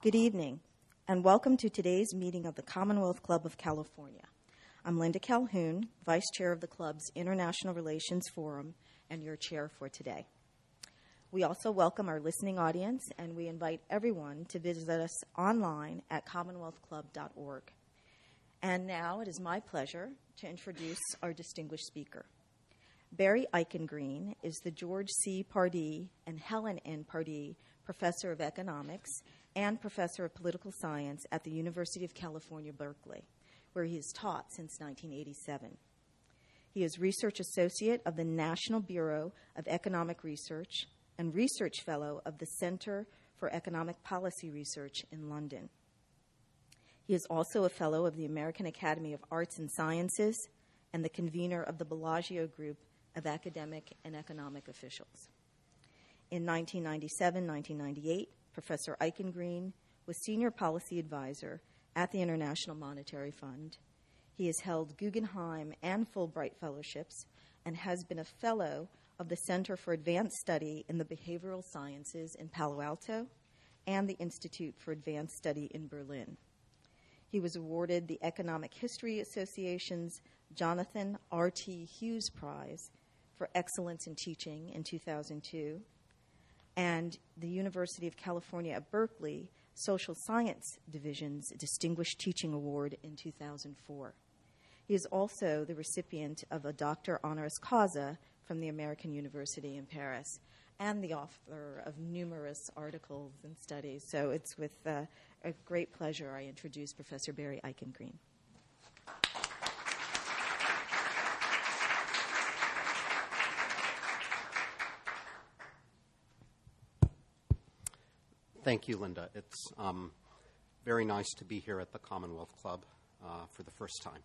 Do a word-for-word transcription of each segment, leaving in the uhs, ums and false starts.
Good evening, and welcome to today's meeting of the Commonwealth Club of California. I'm Linda Calhoun, Vice Chair of the Club's International Relations Forum, and your chair for today. We also welcome our listening audience, and we invite everyone to visit us online at commonwealth club dot org. And now it is my pleasure to introduce our distinguished speaker. Barry Eichengreen is the George C. Pardee and Helen N. Pardee Professor of Economics and Professor of Political Science at the University of California, Berkeley, where he has taught since nineteen eighty-seven. He is Research Associate of the National Bureau of Economic Research and Research Fellow of the Center for Economic Policy Research in London. He is also a Fellow of the American Academy of Arts and Sciences and the convener of the Bellagio Group of Academic and Economic Officials. In nineteen ninety-seven to nineteen ninety-eight, Professor Eichengreen was Senior Policy Advisor at the International Monetary Fund. He has held Guggenheim and Fulbright Fellowships and has been a Fellow of the Center for Advanced Study in the Behavioral Sciences in Palo Alto and the Institute for Advanced Study in Berlin. He was awarded the Economic History Association's Jonathan R T Hughes Prize for Excellence in Teaching in two thousand two, and the University of California at Berkeley Social Science Division's Distinguished Teaching Award in two thousand four. He is also the recipient of a Doctor Honoris Causa from the American University in Paris and the author of numerous articles and studies. So it's with uh, a great pleasure I introduce Professor Barry Eichengreen. Thank you, Linda. It's um, very nice to be here at the Commonwealth Club uh, for the first time.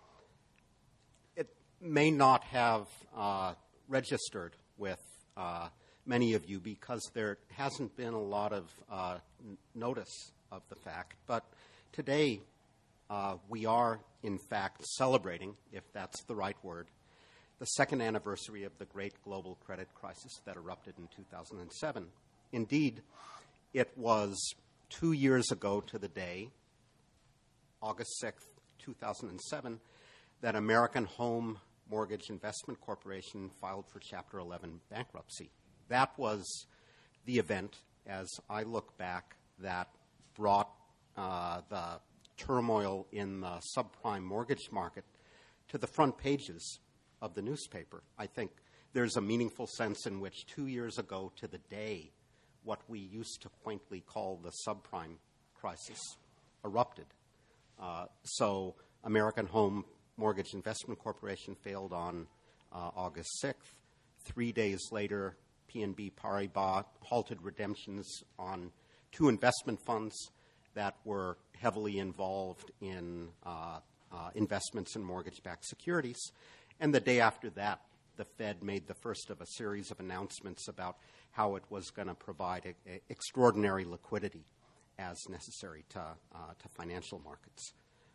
It may not have uh, registered with uh, many of you because there hasn't been a lot of uh, n- notice of the fact, but today uh, we are, in fact, celebrating, if that's the right word, the second anniversary of the great global credit crisis that erupted in two thousand seven. Indeed, it was two years ago to the day, August sixth, two thousand seven, that American Home Mortgage Investment Corporation filed for Chapter eleven bankruptcy. That was the event, as I look back, that brought uh, the turmoil in the subprime mortgage market to the front pages of the newspaper. I think there's a meaningful sense in which two years ago to the day, what we used to quaintly call the subprime crisis erupted. Uh, so American Home Mortgage Investment Corporation failed on uh, August sixth. Three days later, P N B Paribas halted redemptions on two investment funds that were heavily involved in uh, uh, investments in mortgage-backed securities. And the day after that, the Fed made the first of a series of announcements about how it was going to provide a, a extraordinary liquidity as necessary to, uh, to financial markets.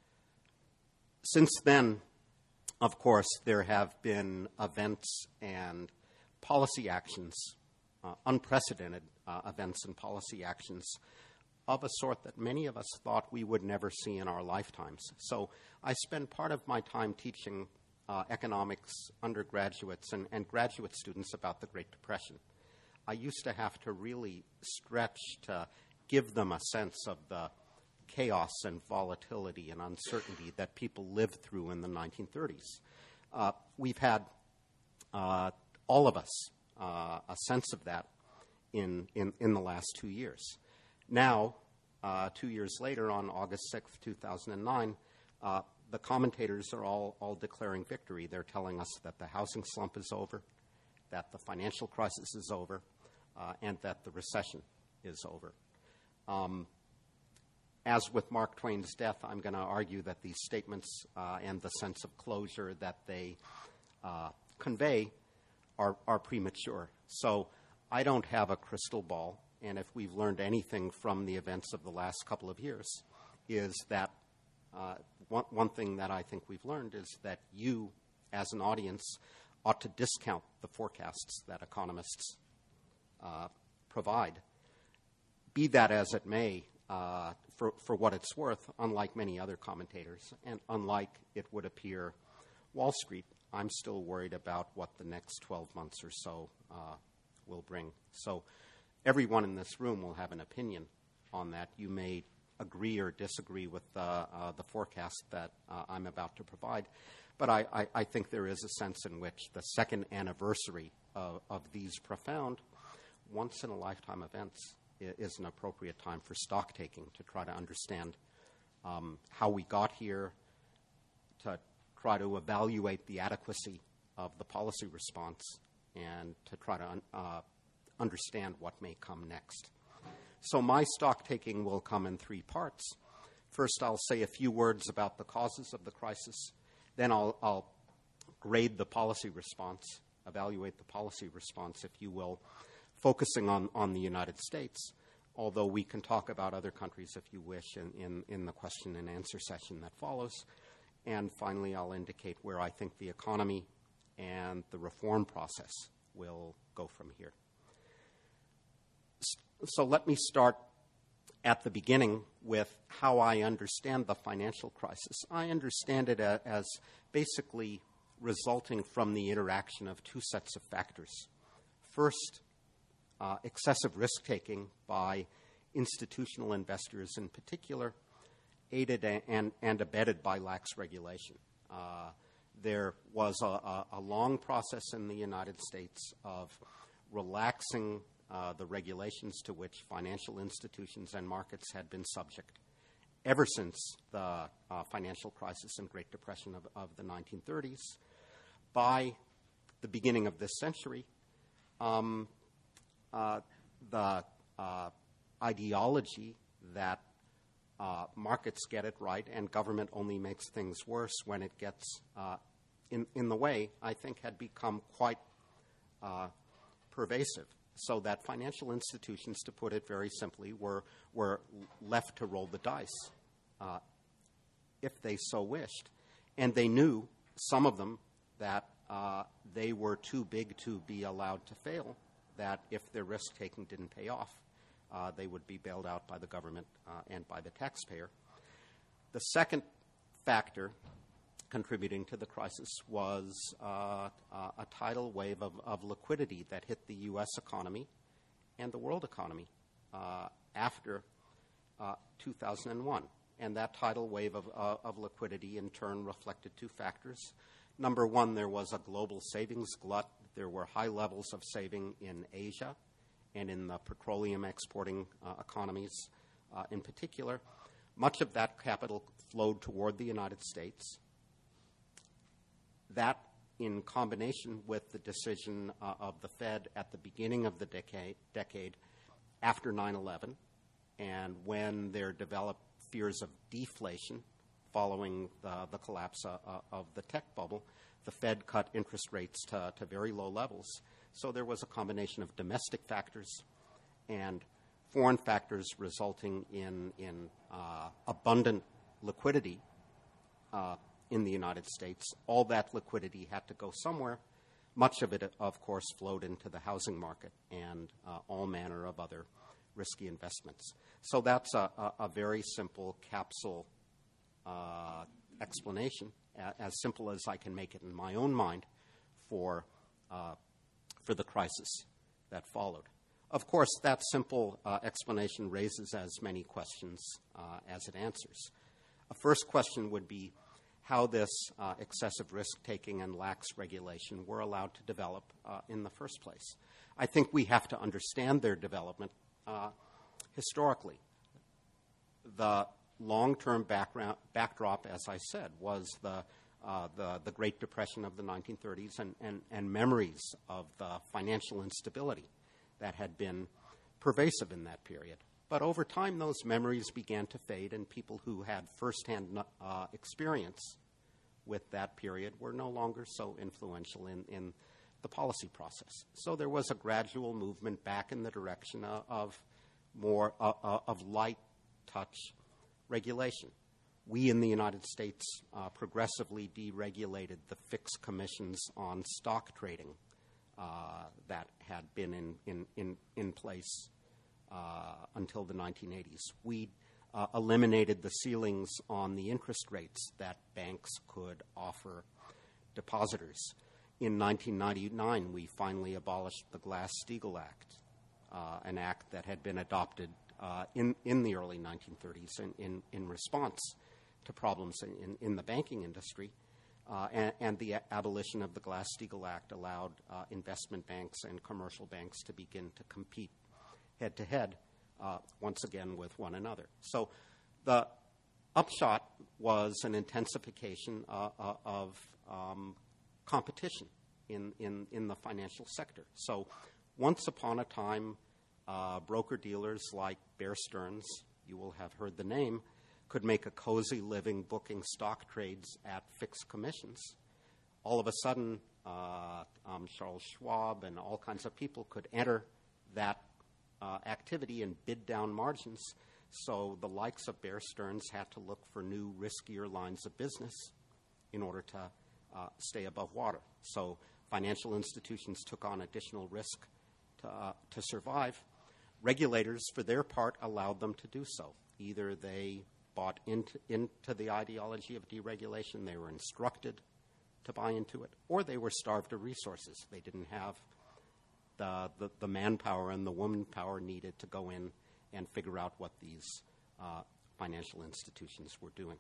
Since then, of course, there have been events and policy actions, uh, unprecedented uh, events and policy actions of a sort that many of us thought we would never see in our lifetimes. So I spend part of my time teaching Uh, economics undergraduates and, and graduate students about the Great Depression. I used to have to really stretch to give them a sense of the chaos and volatility and uncertainty that people lived through in the nineteen thirties. Uh, we've had, uh, all of us, uh, a sense of that in, in, in the last two years. Now, uh, two years later, on August sixth, two thousand nine, uh, the commentators are all, all declaring victory. They're telling us that the housing slump is over, that the financial crisis is over, uh, and that the recession is over. Um, as with Mark Twain's death, I'm going to argue that these statements uh, and the sense of closure that they uh, convey are, are premature. So I don't have a crystal ball, and if we've learned anything from the events of the last couple of years, is that uh, one, one thing that I think we've learned is that you, as an audience, ought to discount the forecasts that economists uh, provide. Be that as it may, uh, for, for what it's worth, unlike many other commentators, and unlike, it would appear, Wall Street, I'm still worried about what the next twelve months or so uh, will bring. So everyone in this room will have an opinion on that. You may agree or disagree with uh, uh, the forecast that uh, I'm about to provide, but I, I, I think there is a sense in which the second anniversary of, of these profound, once-in-a-lifetime events is an appropriate time for stock taking to try to understand um, how we got here, to try to evaluate the adequacy of the policy response, and to try to un- uh, understand what may come next. So my stock taking will come in three parts. First, I'll say a few words about the causes of the crisis. Then I'll, I'll grade the policy response, evaluate the policy response, if you will, focusing on, on the United States, although we can talk about other countries if you wish in, in, in the question and answer session that follows. And finally, I'll indicate where I think the economy and the reform process will go from here. So let me start at the beginning with how I understand the financial crisis. I understand it as basically resulting from the interaction of two sets of factors. First, uh, excessive risk-taking by institutional investors in particular, aided and, and abetted by lax regulation. Uh, there was a, a, a long process in the United States of relaxing uh, the regulations to which financial institutions and markets had been subject ever since the uh, financial crisis and Great Depression of, of the nineteen thirties. By the beginning of this century, um, uh, the uh, ideology that uh, markets get it right and government only makes things worse when it gets uh, in, in the way, I think had become quite uh, pervasive. So that financial institutions, to put it very simply, were, were left to roll the dice uh, if they so wished. And they knew, some of them, that uh, they were too big to be allowed to fail, that if their risk-taking didn't pay off, uh, they would be bailed out by the government uh, and by the taxpayer. The second factor contributing to the crisis was uh, uh, a tidal wave of, of liquidity that hit the U S economy and the world economy uh, after uh, two thousand one. And that tidal wave of, uh, of liquidity in turn reflected two factors. Number one, there was a global savings glut. There were high levels of saving in Asia and in the petroleum exporting uh, economies uh, in particular. Much of that capital flowed toward the United States. That, in combination with the decision uh, of the Fed at the beginning of the decade, decade after nine eleven, and when there developed fears of deflation following the, the collapse uh, uh, of the tech bubble, the Fed cut interest rates to, to very low levels. So there was a combination of domestic factors and foreign factors resulting in, in uh, abundant liquidity uh, in the United States. All that liquidity had to go somewhere. Much of it, of course, flowed into the housing market and uh, all manner of other risky investments. So that's a, a, a very simple capsule uh, explanation, a, as simple as I can make it in my own mind for, uh, for the crisis that followed. Of course, that simple uh, explanation raises as many questions uh, as it answers. A first question would be how this uh, excessive risk-taking and lax regulation were allowed to develop uh, in the first place. I think we have to understand their development uh, historically. The long-term background, backdrop, as I said, was the, uh, the, the Great Depression of the nineteen thirties and, and, and memories of the financial instability that had been pervasive in that period. But over time, those memories began to fade, and people who had firsthand uh, experience with that period were no longer so influential in, in the policy process. So there was a gradual movement back in the direction of, of more uh, uh, of light touch regulation. We in the United States uh, progressively deregulated the fixed commissions on stock trading uh, that had been in, in, in, in place uh, until the nineteen eighties. We uh, eliminated the ceilings on the interest rates that banks could offer depositors. In nineteen ninety-nine, we finally abolished the Glass-Steagall Act, uh, an act that had been adopted uh, in, in the early nineteen thirties in, in, in response to problems in, in, in the banking industry. Uh, and, and the abolition of the Glass-Steagall Act allowed uh, investment banks and commercial banks to begin to compete head-to-head uh, once again with one another. So the upshot was an intensification uh, uh, of um, competition in, in, in the financial sector. So once upon a time, uh, broker-dealers like Bear Stearns, you will have heard the name, could make a cozy living booking stock trades at fixed commissions. All of a sudden, uh, um, Charles Schwab and all kinds of people could enter that uh, activity and bid down margins. So the likes of Bear Stearns had to look for new, riskier lines of business in order to uh, stay above water. So financial institutions took on additional risk to, uh, to survive. Regulators, for their part, allowed them to do so. Either they bought into, into the ideology of deregulation, they were instructed to buy into it, or they were starved of resources. They didn't have the, the, the manpower and the woman power needed to go in and figure out what these uh, financial institutions were doing.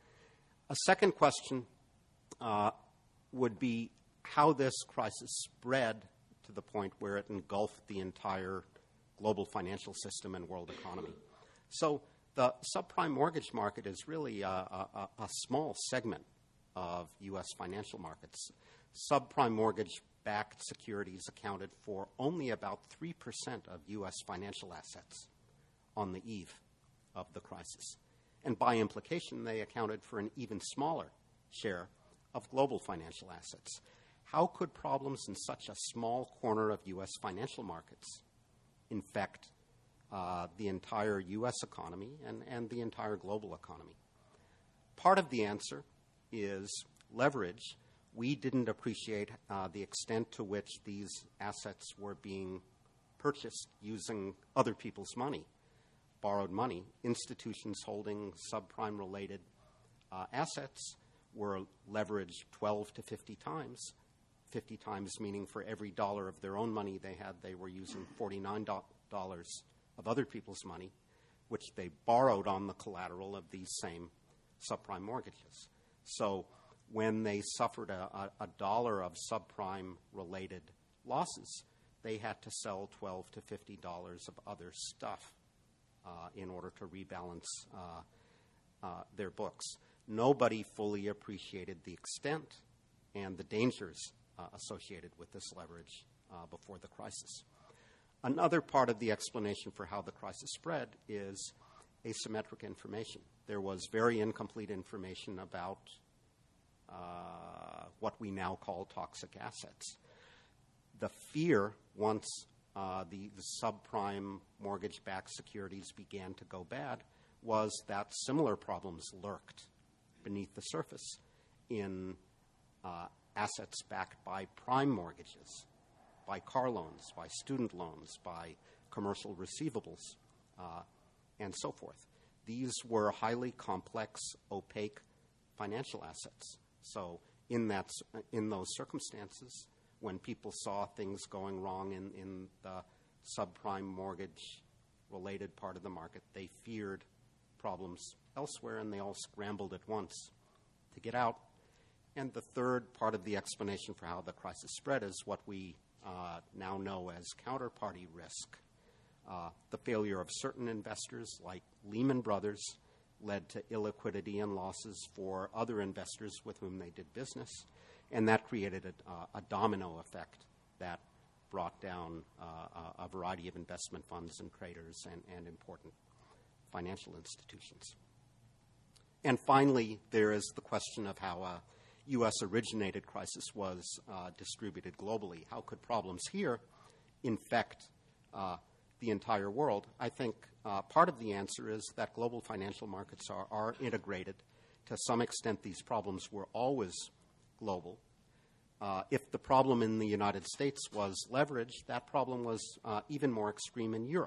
A second question uh, would be how this crisis spread to the point where it engulfed the entire global financial system and world economy. So the subprime mortgage market is really a, a, a small segment of U S financial markets. Subprime mortgage-backed securities accounted for only about three percent of U S financial assets on the eve of the crisis. And by implication, they accounted for an even smaller share of global financial assets. How could problems in such a small corner of U S financial markets infect uh, the entire U S economy and, and the entire global economy? Part of the answer is leverage. We didn't appreciate uh, the extent to which these assets were being purchased using other people's money, borrowed money. Institutions holding subprime-related uh, assets were leveraged twelve to fifty times, fifty times meaning for every dollar of their own money they had, they were using forty-nine dollars of other people's money, which they borrowed on the collateral of these same subprime mortgages. So when they suffered a, a, a dollar of subprime-related losses, they had to sell twelve to fifty dollars of other stuff uh, in order to rebalance uh, uh, their books. Nobody fully appreciated the extent and the dangers uh, associated with this leverage uh, before the crisis. Another part of the explanation for how the crisis spread is asymmetric information. There was very incomplete information about uh, what we now call toxic assets. The fear, once uh, the, the subprime mortgage-backed securities began to go bad, was that similar problems lurked beneath the surface in uh, assets backed by prime mortgages, by car loans, by student loans, by commercial receivables, uh, and so forth. These were highly complex, opaque financial assets. So in that, in those circumstances, when people saw things going wrong in, in the subprime mortgage-related part of the market, they feared problems elsewhere, and they all scrambled at once to get out. And the third part of the explanation for how the crisis spread is what we uh, now know as counterparty risk. Uh, the failure of certain investors, like Lehman Brothers, led to illiquidity and losses for other investors with whom they did business, and that created a, uh, a domino effect that brought down uh, a variety of investment funds and traders and, and important financial institutions. And finally, there is the question of how a U S-originated crisis was uh, distributed globally. How could problems here infect uh, the entire world? I think uh, part of the answer is that global financial markets are, are integrated. To some extent, these problems were always global. Uh, if the problem in the United States was leverage, that problem was uh, even more extreme in Europe,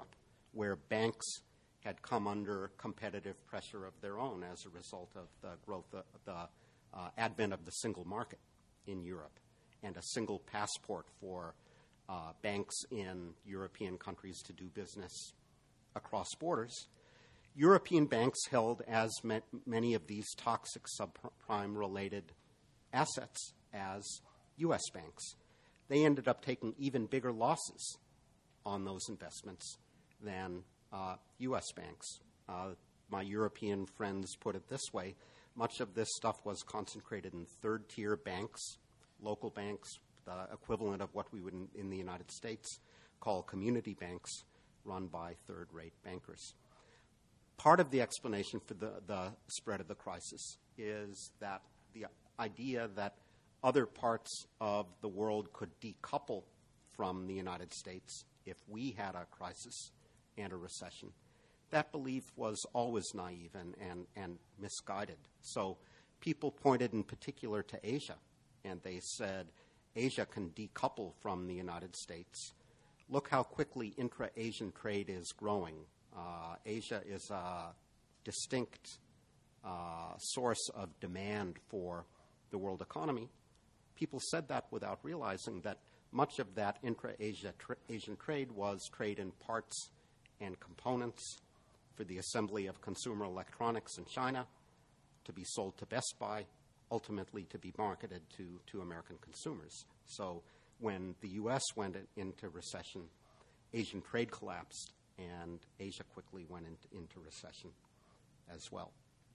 where banks had come under competitive pressure of their own as a result of the growth of the uh, advent of the single market in Europe and a single passport for uh, banks in European countries to do business across borders. European banks held as ma- many of these toxic subprime-related assets as U S banks. They ended up taking even bigger losses on those investments than uh, U S banks. Uh, my European friends put it this way: much of this stuff was concentrated in third-tier banks, local banks, the equivalent of what we would in, in the United States call community banks, run by third-rate bankers. Part of the explanation for the, the spread of the crisis is that the idea that other parts of the world could decouple from the United States if we had a crisis and a recession. That belief was always naive and, and, and misguided. So people pointed in particular to Asia, and they said, Asia can decouple from the United States. Look how quickly intra-Asian trade is growing. Uh, Asia is a distinct uh, source of demand for the world economy. People said that without realizing that much of that intra-Asia tra- Asian trade was trade in parts and components for the assembly of consumer electronics in China to be sold to Best Buy, ultimately to be marketed to, to American consumers. So when the U S went in, into recession, Asian trade collapsed, and Asia quickly went in, into recession as well.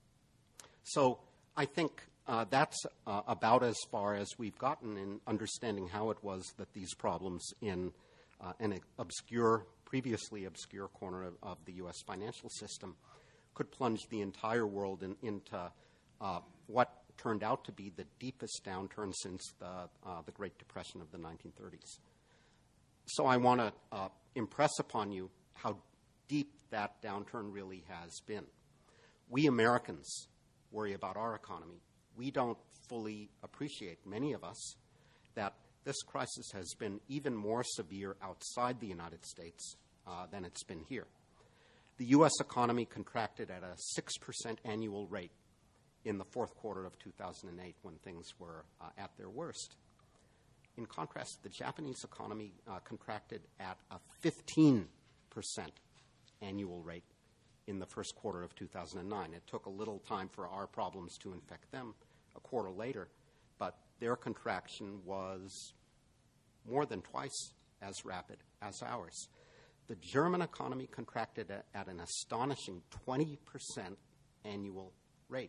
So I think uh, that's uh, about as far as we've gotten in understanding how it was that these problems in uh, an obscure, previously obscure corner of, of the U S financial system could plunge the entire world in, into uh, what turned out to be the deepest downturn since the, uh, the Great Depression of the nineteen thirties. So I want to uh, impress upon you how deep that downturn really has been. We Americans worry about our economy. We don't fully appreciate, many of us, that this crisis has been even more severe outside the United States uh, than it's been here. The U S economy contracted at a six percent annual rate in the fourth quarter of two thousand eight when things were uh, at their worst. In contrast, the Japanese economy uh, contracted at a fifteen percent annual rate in the first quarter of two thousand nine. It took a little time for our problems to infect them a quarter later, but their contraction was more than twice as rapid as ours. The German economy contracted at, at an astonishing twenty percent annual rate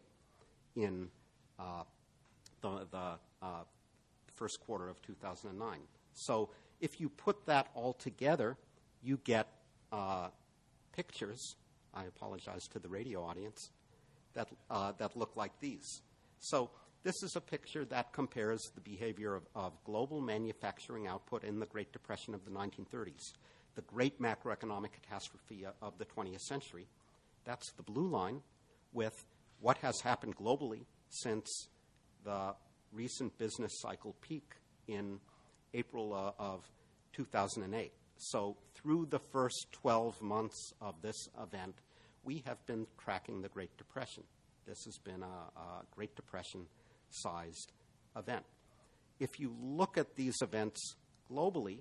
in uh, the, the uh, first quarter of two thousand nine. So if you put that all together, you get uh, pictures, I apologize to the radio audience, that, uh, that look like these. So this is a picture that compares the behavior of, of global manufacturing output in the Great Depression of the nineteen thirties, the great macroeconomic catastrophe of the twentieth century. That's the blue line, with what has happened globally since the recent business cycle peak in April uh, of two thousand eight. So through the first twelve months of this event, we have been tracking the Great Depression. This has been a, a Great Depression-sized event. If you look at these events globally,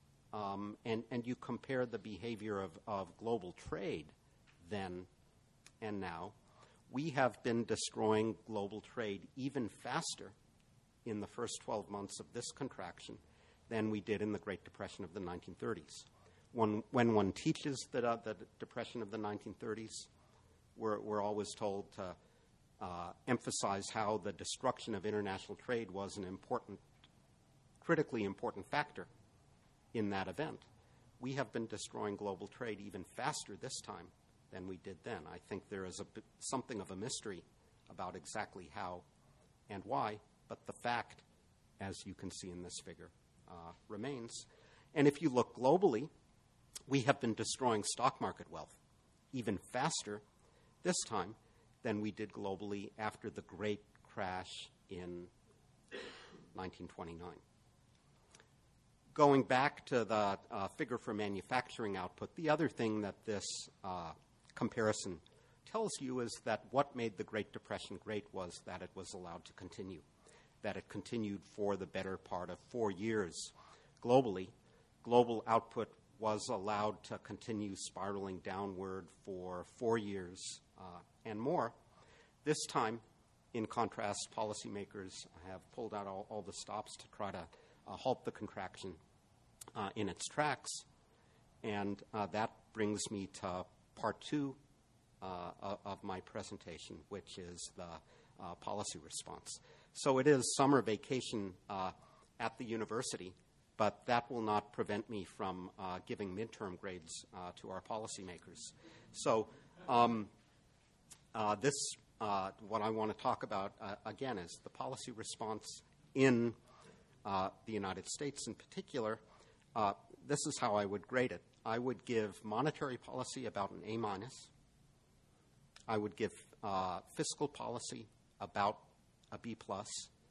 um, and, and you compare the behavior of, of global trade then and now, we have been destroying global trade even faster in the first twelve months of this contraction than we did in the Great Depression of the nineteen thirties. When, when one teaches the, uh, the Depression of the nineteen thirties, we're, we're always told to uh, emphasize how the destruction of international trade was an important, critically important factor in that event. We have been destroying global trade even faster this time than we did then. I think there is a bit, something of a mystery about exactly how and why, but the fact, as you can see in this figure, uh, remains. And if you look globally, we have been destroying stock market wealth even faster this time than we did globally after the great crash in nineteen twenty-nine. going back to the uh, figure for manufacturing output, the other thing that this uh, comparison tells you is that what made the Great Depression great was that it was allowed to continue, that it continued for the better part of four years globally. Global output was allowed to continue spiraling downward for four years uh, and more. This time, in contrast, policymakers have pulled out all, all the stops to try to uh, halt the contraction uh, in its tracks. And uh, that brings me to part two uh, of my presentation, which is the uh, policy response. So it is summer vacation uh, at the university, but that will not prevent me from uh, giving midterm grades uh, to our policymakers. So um, uh, this, uh, what I want to talk about, uh, again, is the policy response in uh, the United States in particular. Uh, this is how I would grade it. I would give monetary policy about an A minus. I would give uh, fiscal policy about a B plus.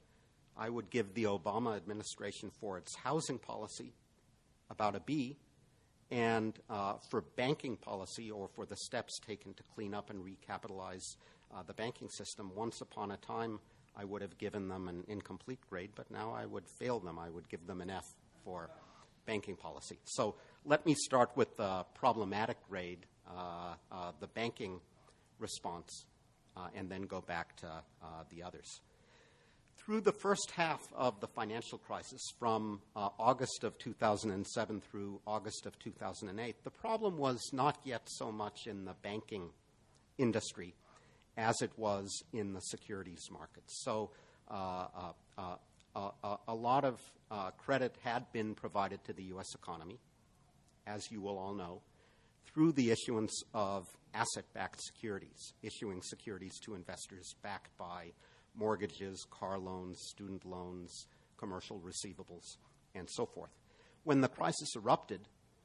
I would give the Obama administration for its housing policy about a B, and uh, for banking policy, or for the steps taken to clean up and recapitalize uh, the banking system, once upon a time I would have given them an incomplete grade, but now I would fail them. I would give them an F for banking policy. So let me start with the problematic grade, uh, uh, the banking response, uh, and then go back to uh, the others. Through the first half of the financial crisis, from uh, August of two thousand seven through August of two thousand eight, the problem was not yet so much in the banking industry as it was in the securities markets. So uh, uh, uh, uh, a lot of uh, credit had been provided to the U S economy, as you will all know, through the issuance of asset-backed securities, issuing securities to investors backed by mortgages, car loans, student loans, commercial receivables, and so forth. When the crisis erupted,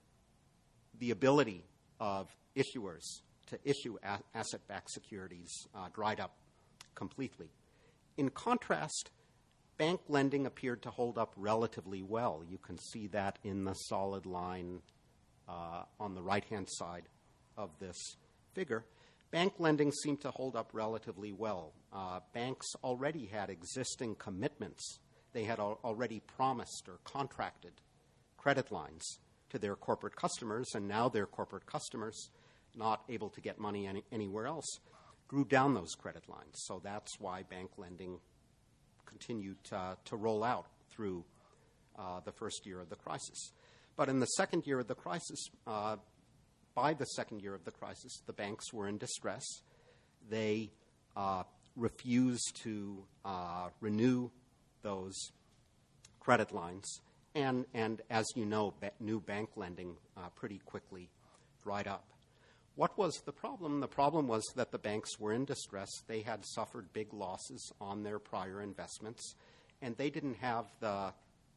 the ability of issuers to issue a- asset-backed securities uh, dried up completely. In contrast, bank lending appeared to hold up relatively well. You can see that in the solid line uh, on the right-hand side of this figure. Bank lending seemed to hold up relatively well. Uh, banks already had existing commitments. They had al- already promised or contracted credit lines to their corporate customers, and now their corporate customers, not able to get money any- anywhere else, drew down those credit lines. So that's why bank lending continued to, to roll out through uh, the first year of the crisis. But in the second year of the crisis, uh, by the second year of the crisis, the banks were in distress. They uh, refused to uh, renew those credit lines. And, and as you know, ba- new bank lending uh, pretty quickly dried up. What was the problem? The problem was that the banks were in distress. They had suffered big losses on their prior investments, and they didn't have the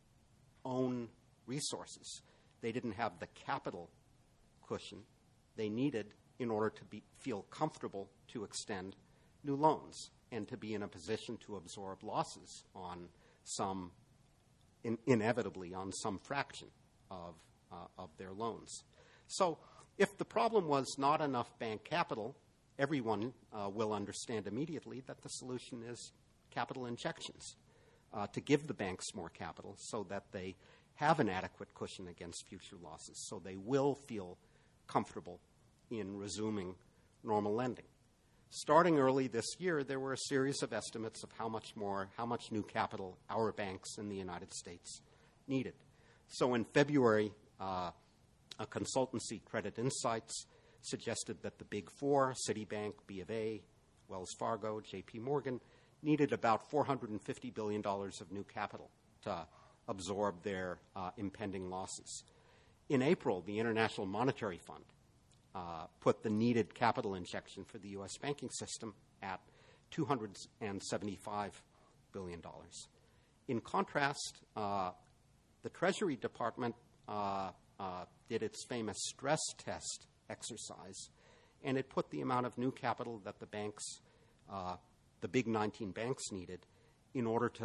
own resources. They didn't have the capital cushion they needed in order to be, feel comfortable to extend new loans and to be in a position to absorb losses on some, in, inevitably on some fraction of, uh, of their loans. So if the problem was not enough bank capital, everyone uh, will understand immediately that the solution is capital injections uh, to give the banks more capital so that they have an adequate cushion against future losses, so they will feel comfortable in resuming normal lending. Starting early this year, there were a series of estimates of how much more, how much new capital our banks in the United States needed. So in February, uh, a consultancy, Credit Insights, suggested that the big four, Citibank, B of A, Wells Fargo, J P Morgan, needed about four hundred fifty billion dollars of new capital to absorb their uh, impending losses. In April, the International Monetary Fund uh, put the needed capital injection for the U S banking system at two hundred seventy-five billion dollars. In contrast, uh, the Treasury Department uh, uh, did its famous stress test exercise, and it put the amount of new capital that the banks, uh, the big nineteen banks needed in order to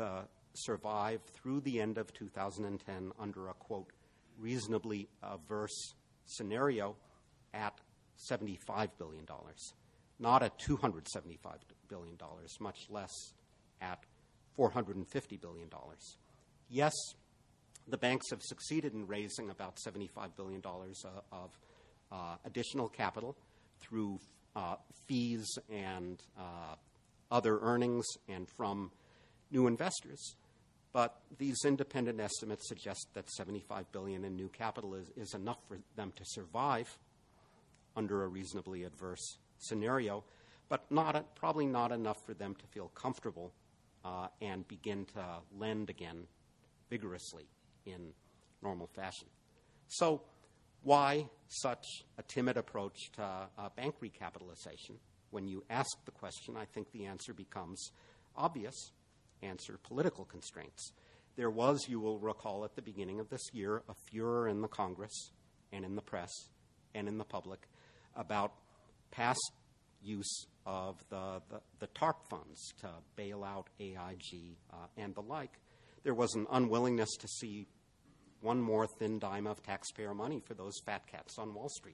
survive through the end of two thousand ten under a, quote, reasonably averse scenario at seventy-five billion dollars, not at two hundred seventy-five billion dollars, much less at four hundred fifty billion dollars. Yes, the banks have succeeded in raising about seventy-five billion dollars uh, of uh, additional capital through uh, fees and uh, other earnings and from new investors. But these independent estimates suggest that seventy-five billion dollars in new capital is, is enough for them to survive under a reasonably adverse scenario, but not probably not enough for them to feel comfortable uh, and begin to lend again vigorously in normal fashion. So why such a timid approach to uh, bank recapitalization? When you ask the question, I think the answer becomes obvious. Answer: political constraints. There was, you will recall, at the beginning of this year, a furor in the Congress and in the press and in the public about past use of the, the, the TARP funds to bail out A I G uh, and the like. There was an unwillingness to see one more thin dime of taxpayer money for those fat cats on Wall Street.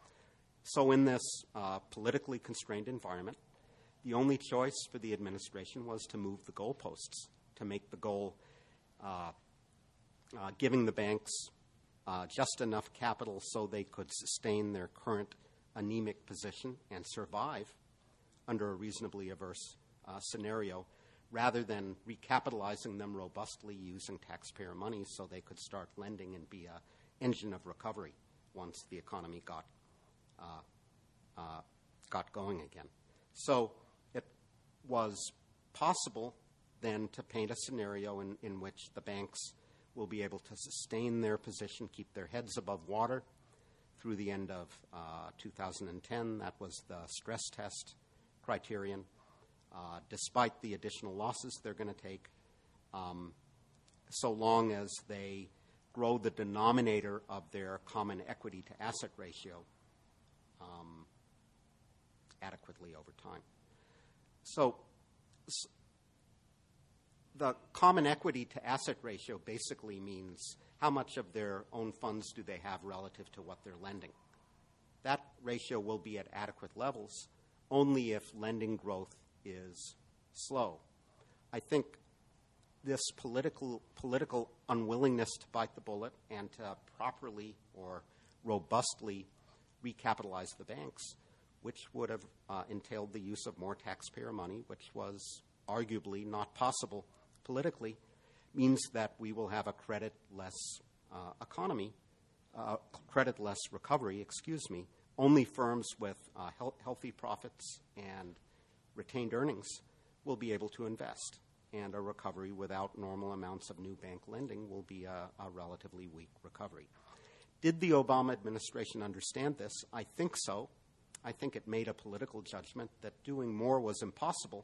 So in this uh, politically constrained environment, the only choice for the administration was to move the goalposts, to make the goal uh, uh, giving the banks uh, just enough capital so they could sustain their current anemic position and survive under a reasonably averse uh, scenario, rather than recapitalizing them robustly using taxpayer money so they could start lending and be an engine of recovery once the economy got uh, uh, got going again. So it was possible then to paint a scenario in, in which the banks will be able to sustain their position, keep their heads above water through the end of uh, two thousand ten. That was the stress test criterion. Uh, despite the additional losses they're going to take, um, so long as they grow the denominator of their common equity to asset ratio um, adequately over time. So s- the common equity to asset ratio basically means how much of their own funds do they have relative to what they're lending. That ratio will be at adequate levels only if lending growth is slow. I think this political political unwillingness to bite the bullet and to properly or robustly recapitalize the banks, which would have uh, entailed the use of more taxpayer money, which was arguably not possible politically, means that we will have a credit-less uh, economy, uh, credit-less recovery, excuse me. Only firms with uh, he- healthy profits and retained earnings will be able to invest, and a recovery without normal amounts of new bank lending will be a, a relatively weak recovery. Did the Obama administration understand this? I think so. I think it made a political judgment that doing more was impossible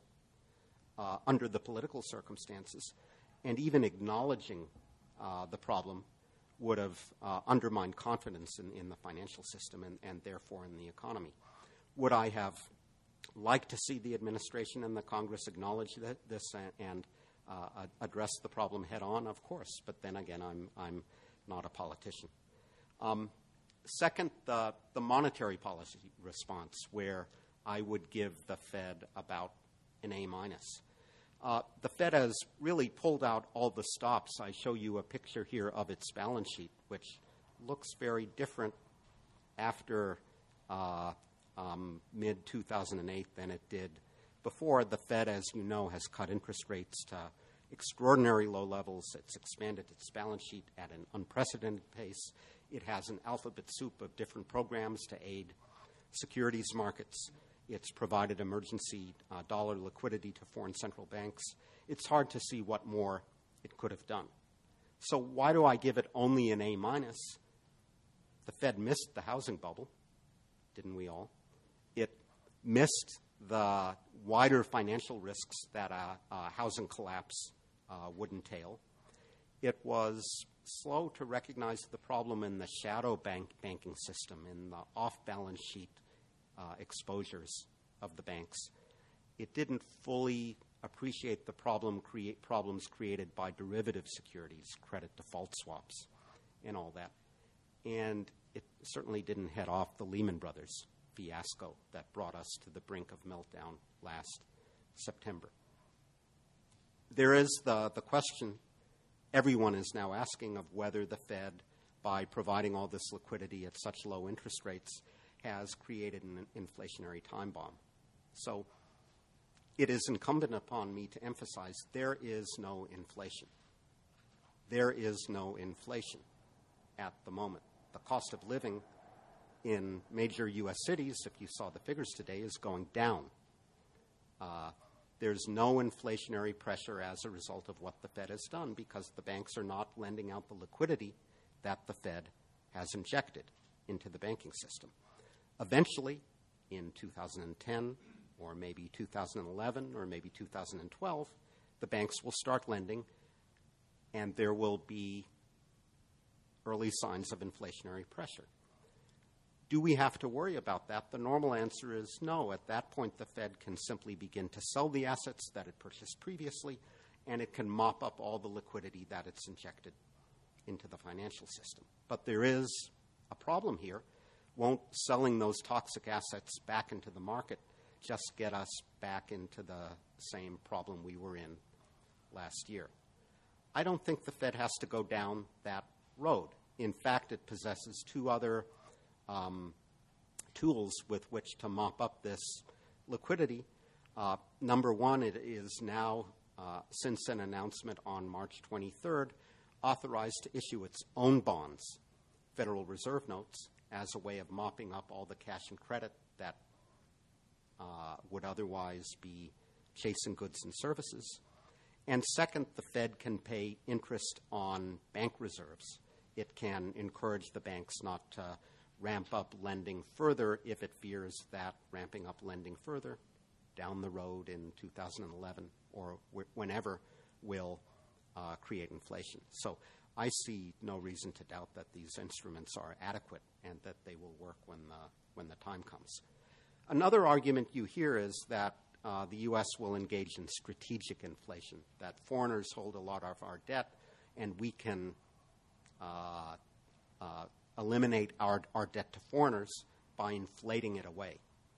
uh, under the political circumstances, and even acknowledging uh, the problem would have uh, undermined confidence in, in the financial system and, and therefore in the economy. Would I have liked to see the administration and the Congress acknowledge that, this and, and uh, address the problem head on? Of course, but then again, I'm, I'm not a politician. Um, second, the, the monetary policy response, where I would give the Fed about an A minus. Uh, the Fed has really pulled out all the stops. I show you a picture here of its balance sheet, which looks very different after uh, um, mid two thousand eight than it did before. The Fed, as you know, has cut interest rates to extraordinary low levels. It's expanded its balance sheet at an unprecedented pace. It has an alphabet soup of different programs to aid securities markets. It's provided emergency uh, dollar liquidity to foreign central banks. It's hard to see what more it could have done. So why do I give it only an A minus? The Fed missed the housing bubble, didn't we all? It missed the wider financial risks that a, a housing collapse uh, would entail. It was slow to recognize the problem in the shadow bank banking system, in the off-balance sheet uh, exposures of the banks. It didn't fully appreciate the problem create problems created by derivative securities, credit default swaps, and all that. And it certainly didn't head off the Lehman Brothers fiasco that brought us to the brink of meltdown last September. There is the, the question everyone is now asking of whether the Fed, by providing all this liquidity at such low interest rates, has created an inflationary time bomb. So it is incumbent upon me to emphasize there is no inflation. There is no inflation at the moment. The cost of living in major U S cities, if you saw the figures today, is going down. Uh, there's no inflationary pressure as a result of what the Fed has done because the banks are not lending out the liquidity that the Fed has injected into the banking system. Eventually, in two thousand ten, or maybe two thousand eleven, or maybe two thousand twelve, the banks will start lending, and there will be early signs of inflationary pressure. Do we have to worry about that? The normal answer is no. At that point, the Fed can simply begin to sell the assets that it purchased previously, and it can mop up all the liquidity that it's injected into the financial system. But there is a problem here. Won't selling those toxic assets back into the market just get us back into the same problem we were in last year? I don't think the Fed has to go down that road. In fact, it possesses two other um, tools with which to mop up this liquidity. Uh, number one, it is now, uh, since an announcement on March twenty-third, authorized to issue its own bonds, Federal Reserve notes, as a way of mopping up all the cash and credit that uh, would otherwise be chasing goods and services. And second, the Fed can pay interest on bank reserves. It can encourage the banks not to ramp up lending further if it fears that ramping up lending further down the road in two thousand eleven or w- whenever will uh, create inflation. So I see no reason to doubt that these instruments are adequate and that they will work when the, when the time comes. Another argument you hear is that uh, the U S will engage in strategic inflation, that foreigners hold a lot of our debt and we can uh, uh, eliminate our, our debt to foreigners by inflating it away.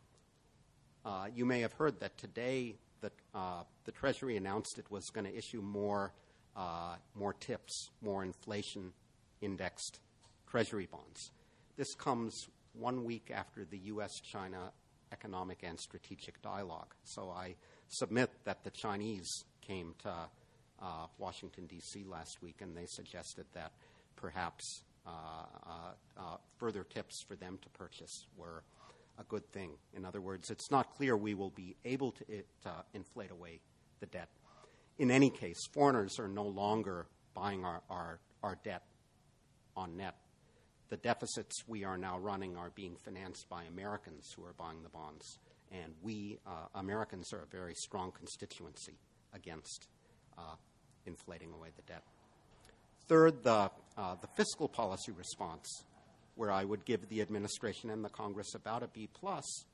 Uh, you may have heard that today the, uh, the Treasury announced it was going to issue more Uh, more TIPS, more inflation-indexed Treasury bonds. This comes one week after the U S China economic and strategic dialogue. So I submit that the Chinese came to uh, Washington, D C last week, and they suggested that perhaps uh, uh, uh, further TIPS for them to purchase were a good thing. In other words, it's not clear we will be able to it, uh, inflate away the debt. In any case, foreigners are no longer buying our, our, our debt on net. The deficits we are now running are being financed by Americans who are buying the bonds. And we, uh, Americans, are a very strong constituency against uh, inflating away the debt. Third, the, uh, the fiscal policy response, where I would give the administration and the Congress about a B plus.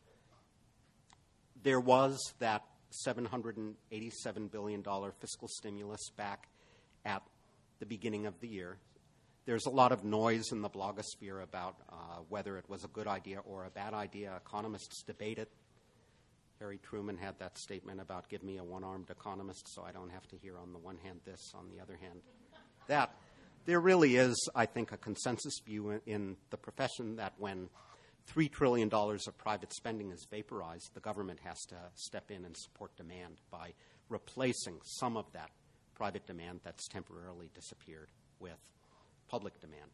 There was that seven hundred eighty-seven billion dollars fiscal stimulus back at the beginning of the year. There's a lot of noise in the blogosphere about uh, whether it was a good idea or a bad idea. Economists debate it. Harry Truman had that statement about give me a one-armed economist so I don't have to hear on the one hand this, on the other hand that. There really is, I think, a consensus view in, in the profession that when three trillion dollars of private spending is vaporized, the government has to step in and support demand by replacing some of that private demand that's temporarily disappeared with public demand.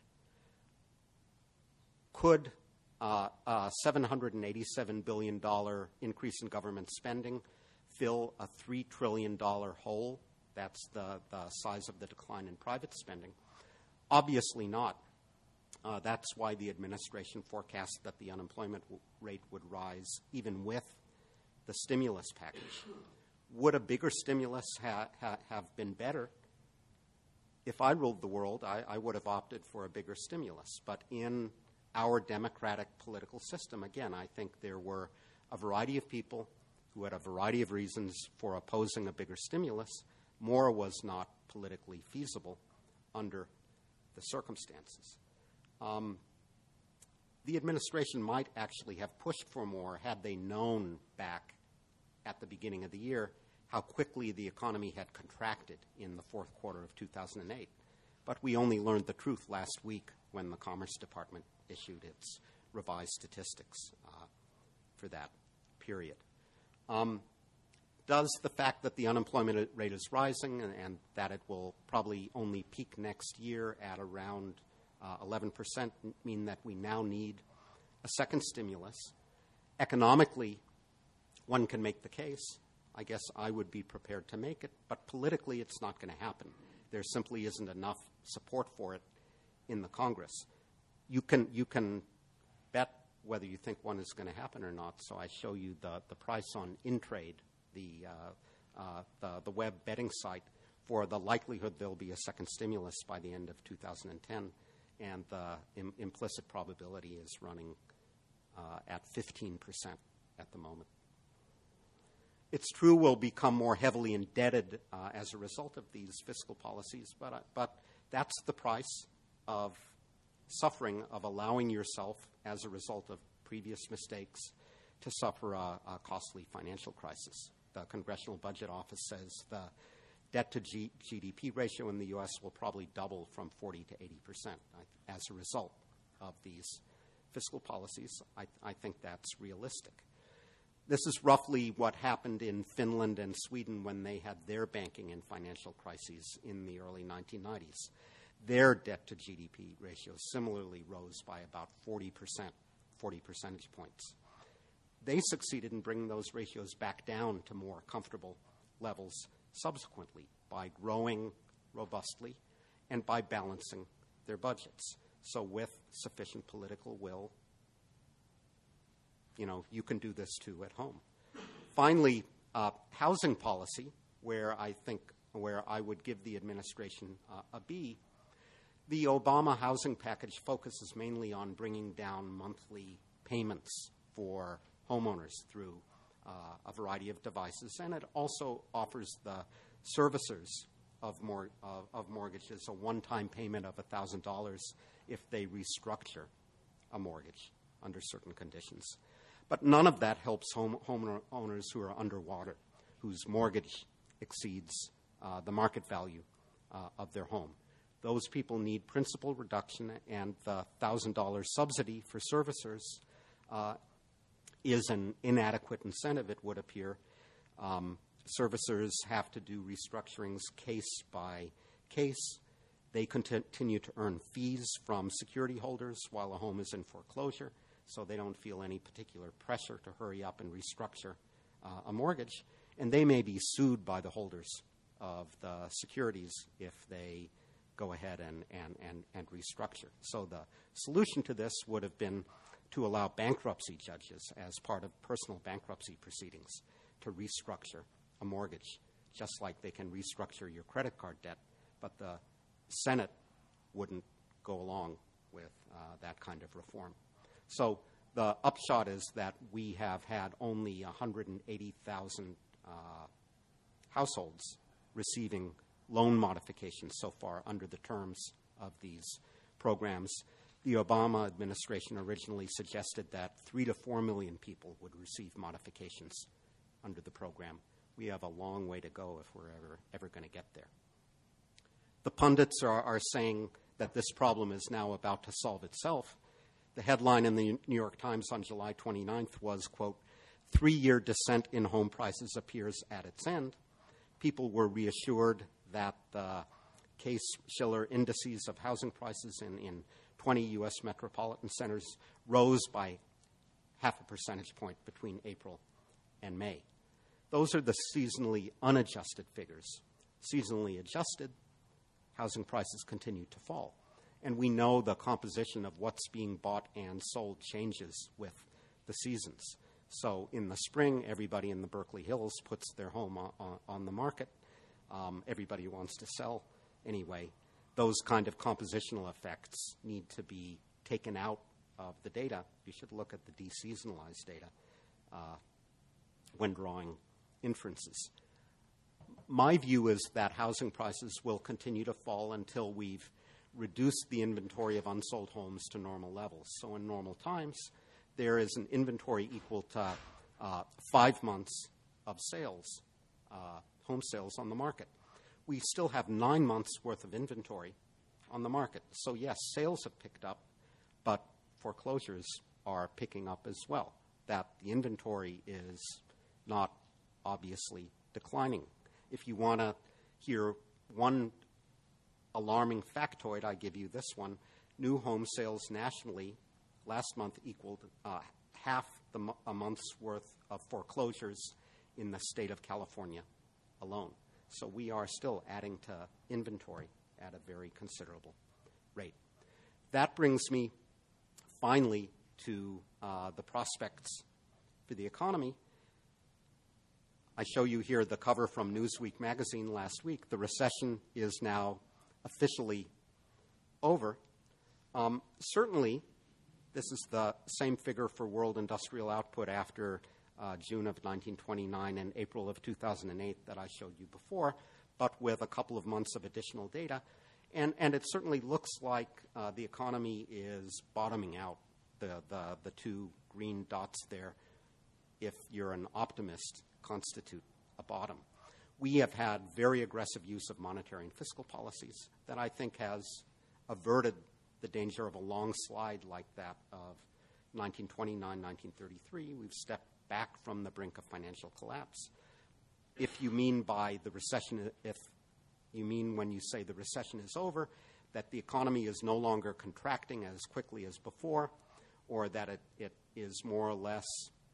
Could uh, a seven hundred eighty-seven billion dollars increase in government spending fill a three trillion dollars hole? That's the, the size of the decline in private spending. Obviously not. Uh, that's why the administration forecast that the unemployment w- rate would rise even with the stimulus package. Would a bigger stimulus ha- ha- have been better? If I ruled the world, I, I would have opted for a bigger stimulus. But in our democratic political system, again, I think there were a variety of people who had a variety of reasons for opposing a bigger stimulus, more was not politically feasible under the circumstances. Um, the administration might actually have pushed for more had they known back at the beginning of the year how quickly the economy had contracted in the fourth quarter of two thousand eight. But we only learned the truth last week when the Commerce Department issued its revised statistics uh, for that period. Um, does the fact that the unemployment rate is rising and, and that it will probably only peak next year at around uh, eleven percent mean that we now need a second stimulus? Economically, one can make the case. I guess I would be prepared to make it, but politically it's not going to happen. There simply isn't enough support for it in the Congress. You can you can bet whether you think one is going to happen or not. So I show you the, the price on InTrade, the, uh, uh, the the web betting site, for the likelihood there'll be a second stimulus by the end of two thousand ten, and the im- implicit probability is running uh, at fifteen percent at the moment. It's true we'll become more heavily indebted uh, as a result of these fiscal policies, but uh, but that's the price of suffering, of allowing yourself, as a result of previous mistakes, to suffer a, a costly financial crisis. The Congressional Budget Office says the debt to G- GDP ratio in the U S will probably double from forty to eighty percent as a result of these fiscal policies. I, I think that's realistic. This is roughly what happened in Finland and Sweden when they had their banking and financial crises in the early nineteen nineties. Their debt to G D P ratio similarly rose by about forty percent, forty percentage points. They succeeded in bringing those ratios back down to more comfortable levels subsequently by growing robustly and by balancing their budgets. So with sufficient political will, you know, you can do this too at home. Finally, uh, housing policy, where I think, where I would give the administration uh, a B. The Obama housing package focuses mainly on bringing down monthly payments for homeowners through uh, a variety of devices, and it also offers the servicers of, mor- uh, of mortgages a one-time payment of one thousand dollars if they restructure a mortgage under certain conditions. But none of that helps home homeowners who are underwater, whose mortgage exceeds uh, the market value uh, of their home. Those people need principal reduction, and the one thousand dollars subsidy for servicers uh, is an inadequate incentive, it would appear. Um, servicers have to do restructurings case by case. They continue to earn fees from security holders while a home is in foreclosure, so they don't feel any particular pressure to hurry up and restructure uh, a mortgage. And they may be sued by the holders of the securities if they go ahead and, and, and, and restructure. So the solution to this would have been to allow bankruptcy judges, as part of personal bankruptcy proceedings, to restructure a mortgage, just like they can restructure your credit card debt. But the Senate wouldn't go along with uh, that kind of reform. So the upshot is that we have had only one hundred eighty thousand uh, households receiving loan modifications so far under the terms of these programs. The Obama administration originally suggested that three to four million people would receive modifications under the program. We have a long way to go if we're ever, ever going to get there. The pundits are, are saying that this problem is now about to solve itself. The headline in the New York Times on July twenty-ninth was, quote, three-year descent in home prices appears at its end. People were reassured that the Case-Shiller indices of housing prices in, in twenty U S metropolitan centers rose by half a percentage point between April and May. Those are the seasonally unadjusted figures. Seasonally adjusted, housing prices continue to fall. And we know the composition of what's being bought and sold changes with the seasons. So in the spring, everybody in the Berkeley Hills puts their home on, on, on the market. Um, everybody wants to sell anyway. Those kind of compositional effects need to be taken out of the data. You should look at the deseasonalized data uh, when drawing inferences. My view is that housing prices will continue to fall until we've reduced the inventory of unsold homes to normal levels. So in normal times, there is an inventory equal to uh, five months of sales, uh, home sales on the market. We still have nine months' worth of inventory on the market. So yes, sales have picked up, but foreclosures are picking up as well. That the inventory is not obviously declining. If you want to hear one alarming factoid, I give you this one. New home sales nationally last month equaled uh, half the mo- a month's worth of foreclosures in the state of California alone. So we are still adding to inventory at a very considerable rate. That brings me finally to uh, the prospects for the economy. I show you here the cover from Newsweek magazine last week. The recession is now officially over. Um, certainly, this is the same figure for world industrial output after uh, June of nineteen twenty-nine and April of two thousand eight that I showed you before, but with a couple of months of additional data. And, and it certainly looks like uh, the economy is bottoming out, the, the, the two green dots there, if you're an optimist, constitute a bottom. We have had very aggressive use of monetary and fiscal policies that I think has averted the danger of a long slide like that of nineteen twenty-nine, nineteen thirty-three. We've stepped back from the brink of financial collapse. If you mean by the recession, if you mean when you say the recession is over, that the economy is no longer contracting as quickly as before, or that it, it is more or less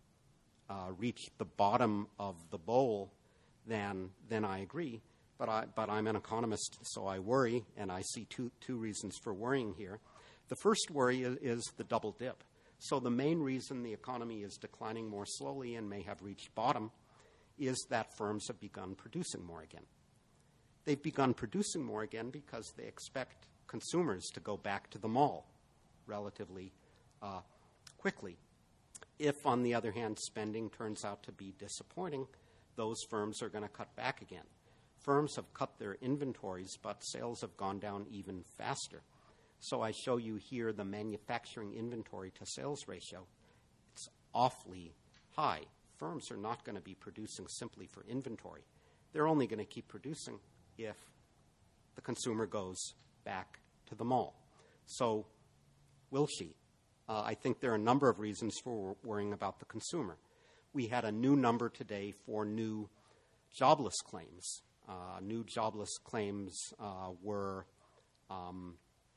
uh, reached the bottom of the bowl, then then I agree. But I but I'm an economist, so I worry, and I see two two reasons for worrying here. The first worry is, is the double dip. So the main reason the economy is declining more slowly and may have reached bottom is that firms have begun producing more again. They've begun producing more again because they expect consumers to go back to the mall relatively uh, quickly. If, on the other hand, spending turns out to be disappointing, those firms are going to cut back again. Firms have cut their inventories, but sales have gone down even faster. So I show you here the manufacturing inventory to sales ratio. It's awfully high. Firms are not going to be producing simply for inventory. They're only going to keep producing if the consumer goes back to the mall. So will she? Uh, I think there are a number of reasons for worrying about the consumer. We had a new number today for new jobless claims. Uh, new jobless claims uh, were um,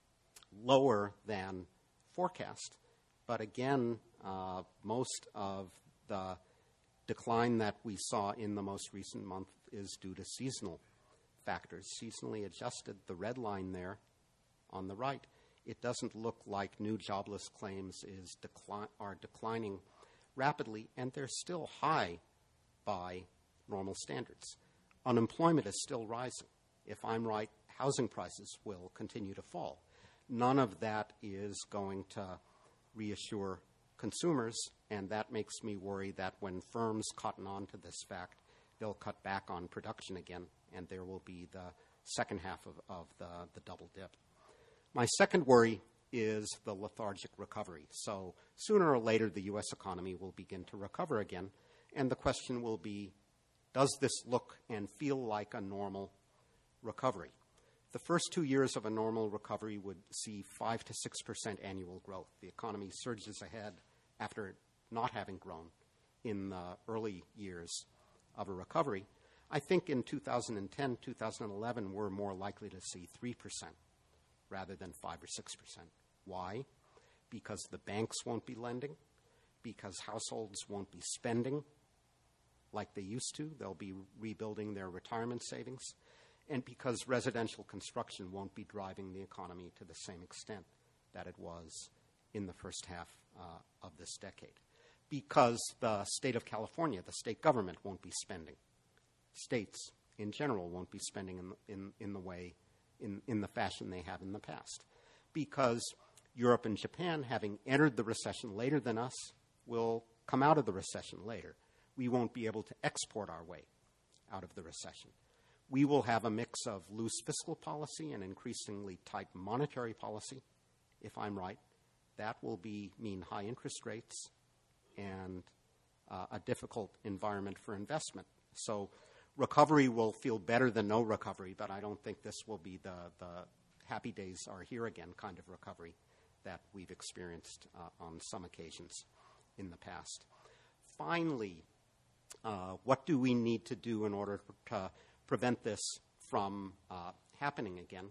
lower than forecast. But again, uh, most of the decline that we saw in the most recent month is due to seasonal factors. Seasonally adjusted, the red line there on the right, it doesn't look like new jobless claims is decli- are declining rapidly, and they're still high by normal standards. Unemployment is still rising. If I'm right, housing prices will continue to fall. None of that is going to reassure consumers, and that makes me worry that when firms cotton on to this fact, they'll cut back on production again, and there will be the second half of, of the, the double dip. My second worry is the lethargic recovery. So sooner or later, the U S economy will begin to recover again, and the question will be, does this look and feel like a normal recovery? The first two years of a normal recovery would see five to six percent annual growth. The economy surges ahead after not having grown in the early years of a recovery. I think in two thousand ten, two thousand eleven, we're more likely to see three percent rather than five or six percent. Why? Because the banks won't be lending, because households won't be spending like they used to. They'll be rebuilding their retirement savings, and because residential construction won't be driving the economy to the same extent that it was in the first half uh, of this decade. Because the state of California, the state government, won't be spending. States in general won't be spending in, in, in the way, in, in the fashion they have in the past. Because Europe and Japan, having entered the recession later than us, will come out of the recession later. we won't be able to export our way out of the recession. We will have a mix of loose fiscal policy and increasingly tight monetary policy, if I'm right. That will be mean high interest rates and uh, a difficult environment for investment. So recovery will feel better than no recovery, but I don't think this will be the, the happy days are here again kind of recovery that we've experienced uh, on some occasions in the past. Finally, uh, what do we need to do in order to prevent this from uh, happening again?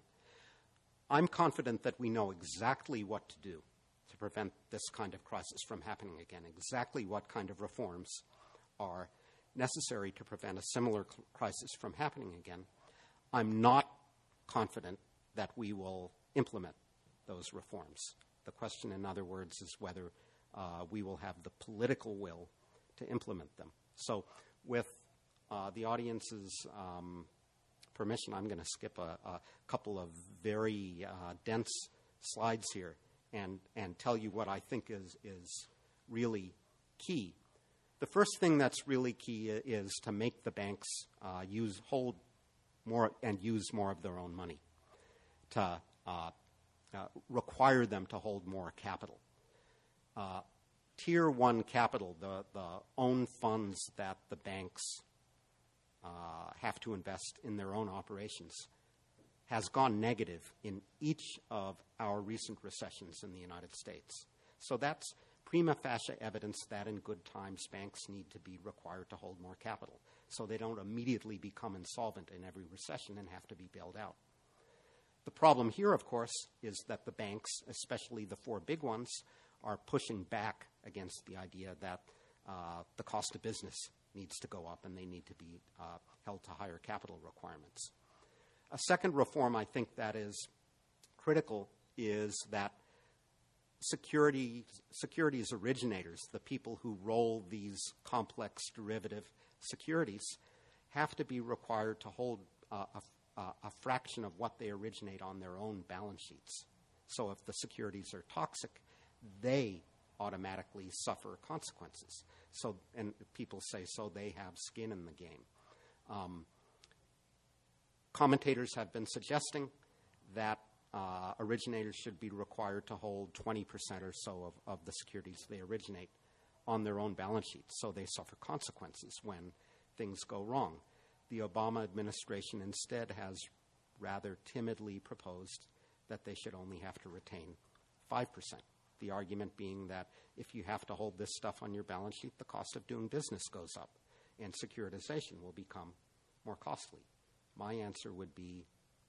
I'm confident that we know exactly what to do to prevent this kind of crisis from happening again, exactly what kind of reforms are necessary to prevent a similar cl- crisis from happening again. I'm not confident that we will implement those reforms. The question, in other words, is whether uh, we will have the political will to implement them. So with uh, the audience's um, permission, I'm going to skip a, a couple of very uh, dense slides here and, and tell you what I think is, is really key. The first thing that's really key is to make the banks uh, use, hold more and use more of their own money, to uh, uh, require them to hold more capital. Uh, tier one capital, the, the own funds that the banks uh, have to invest in their own operations, has gone negative in each of our recent recessions in the United States. So that's prima facie evidence that in good times banks need to be required to hold more capital so they don't immediately become insolvent in every recession and have to be bailed out. The problem here, of course, is that the banks, especially the four big ones, are pushing back against the idea that uh, the cost of business needs to go up and they need to be uh, held to higher capital requirements. A second reform I think that is critical is that security, securities originators, the people who roll these complex derivative securities, have to be required to hold uh, a, a fraction of what they originate on their own balance sheets. So if the securities are toxic, they automatically suffer consequences. So, and people say, so they have skin in the game. Um, commentators have been suggesting that uh, originators should be required to hold twenty percent or so of, of the securities they originate on their own balance sheets, so they suffer consequences when things go wrong. The Obama administration instead has rather timidly proposed that they should only have to retain five percent. The argument being that if you have to hold this stuff on your balance sheet, the cost of doing business goes up and securitization will become more costly. My answer would be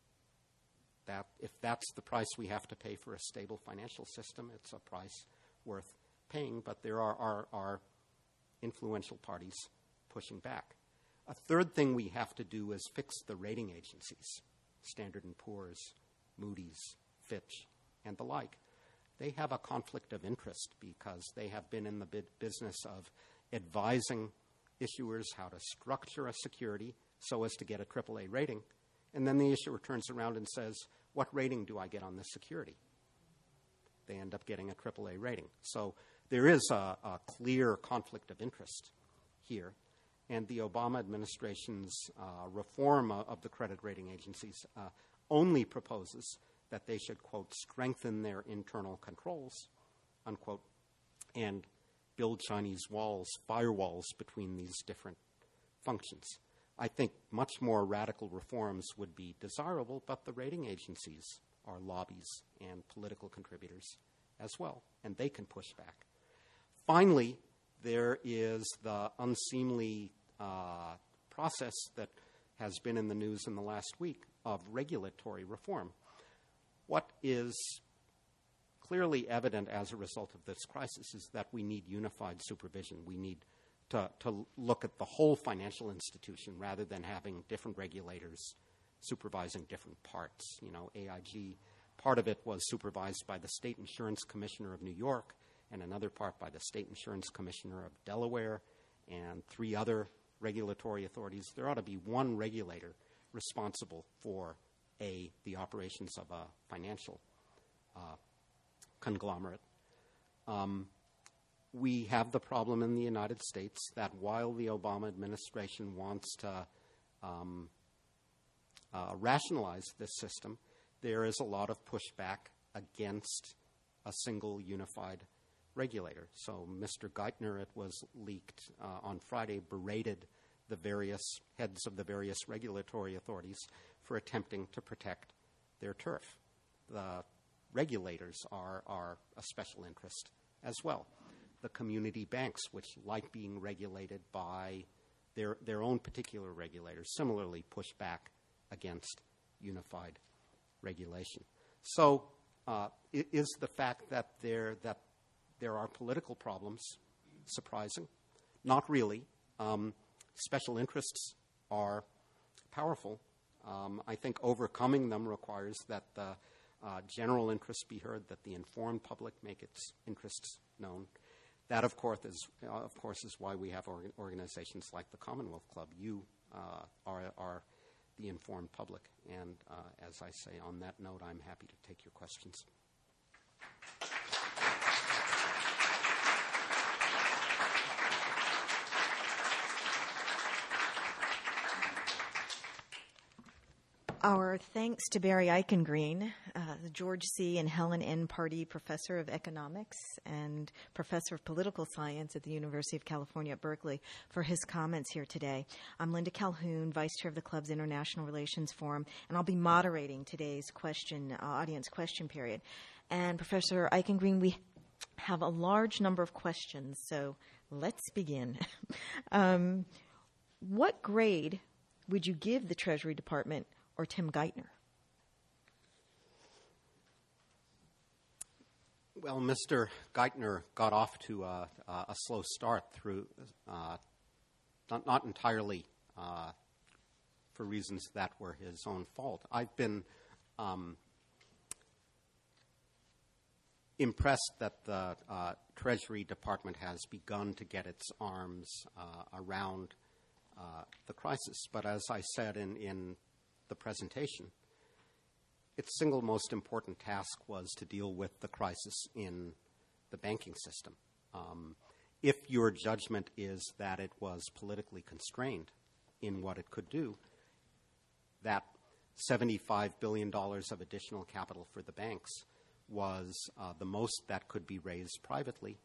that if that's the price we have to pay for a stable financial system, it's a price worth paying, but there are, are, are influential parties pushing back. A third thing we have to do is fix the rating agencies, Standard and Poor's, Moody's, Fitch, and the like. They have a conflict of interest because they have been in the bid business of advising issuers how to structure a security so as to get a triple A rating, and then the issuer turns around and says, what rating do I get on this security? They end up getting a triple A rating. So there is a, a clear conflict of interest here, and the Obama administration's uh, reform of the credit rating agencies uh, only proposes that they should, quote, strengthen their internal controls, unquote, and build Chinese walls, firewalls between these different functions. I think much more radical reforms would be desirable, but the rating agencies are lobbies and political contributors as well, and they can push back. Finally, there is the unseemly uh, process that has been in the news in the last week of regulatory reform. What is clearly evident as a result of this crisis is that we need unified supervision. We need to, to look at the whole financial institution rather than having different regulators supervising different parts. You know, A I G, part of it was supervised by the State Insurance Commissioner of New York, and another part by the State Insurance Commissioner of Delaware, and three other regulatory authorities. There ought to be one regulator responsible for A, the operations of a financial uh, conglomerate. Um, we have the problem in the United States that while the Obama administration wants to um, uh, rationalize this system, there is a lot of pushback against a single unified regulator. So Mister Geithner, it was leaked uh, on Friday, berated the various heads of the various regulatory authorities for attempting to protect their turf. The regulators are, are a special interest as well. The community banks, which like being regulated by their, their own particular regulators, similarly push back against unified regulation. So uh, is the fact that there, that there are political problems surprising? Not really. Um, special interests are powerful. Um, I think overcoming them requires that the uh, general interest be heard, that the informed public make its interests known. That, of course, is, uh, of course, is why we have organ- organizations like the Commonwealth Club. You uh, are, are the informed public. And uh, as I say, on that note, I'm happy to take your questions. Our thanks to Barry Eichengreen, uh, the George C. and Helen N. Pardee Professor of Economics and Professor of Political Science at the University of California at Berkeley, for his comments here today. I'm Linda Calhoun, Vice Chair of the Club's International Relations Forum, and I'll be moderating today's question, uh, audience question period. And Professor Eichengreen, we have a large number of questions, so let's begin. um, what grade would you give the Treasury Department or Tim Geithner? Well, Mister Geithner got off to a, a slow start through, uh, not, not entirely uh, for reasons that were his own fault. I've been um, impressed that the uh, Treasury Department has begun to get its arms uh, around uh, the crisis. But as I said in, in the presentation, its single most important task was to deal with the crisis in the banking system. Um, if your judgment is that it was politically constrained in what it could do, that seventy-five billion dollars of additional capital for the banks was uh, the most that could be raised privately,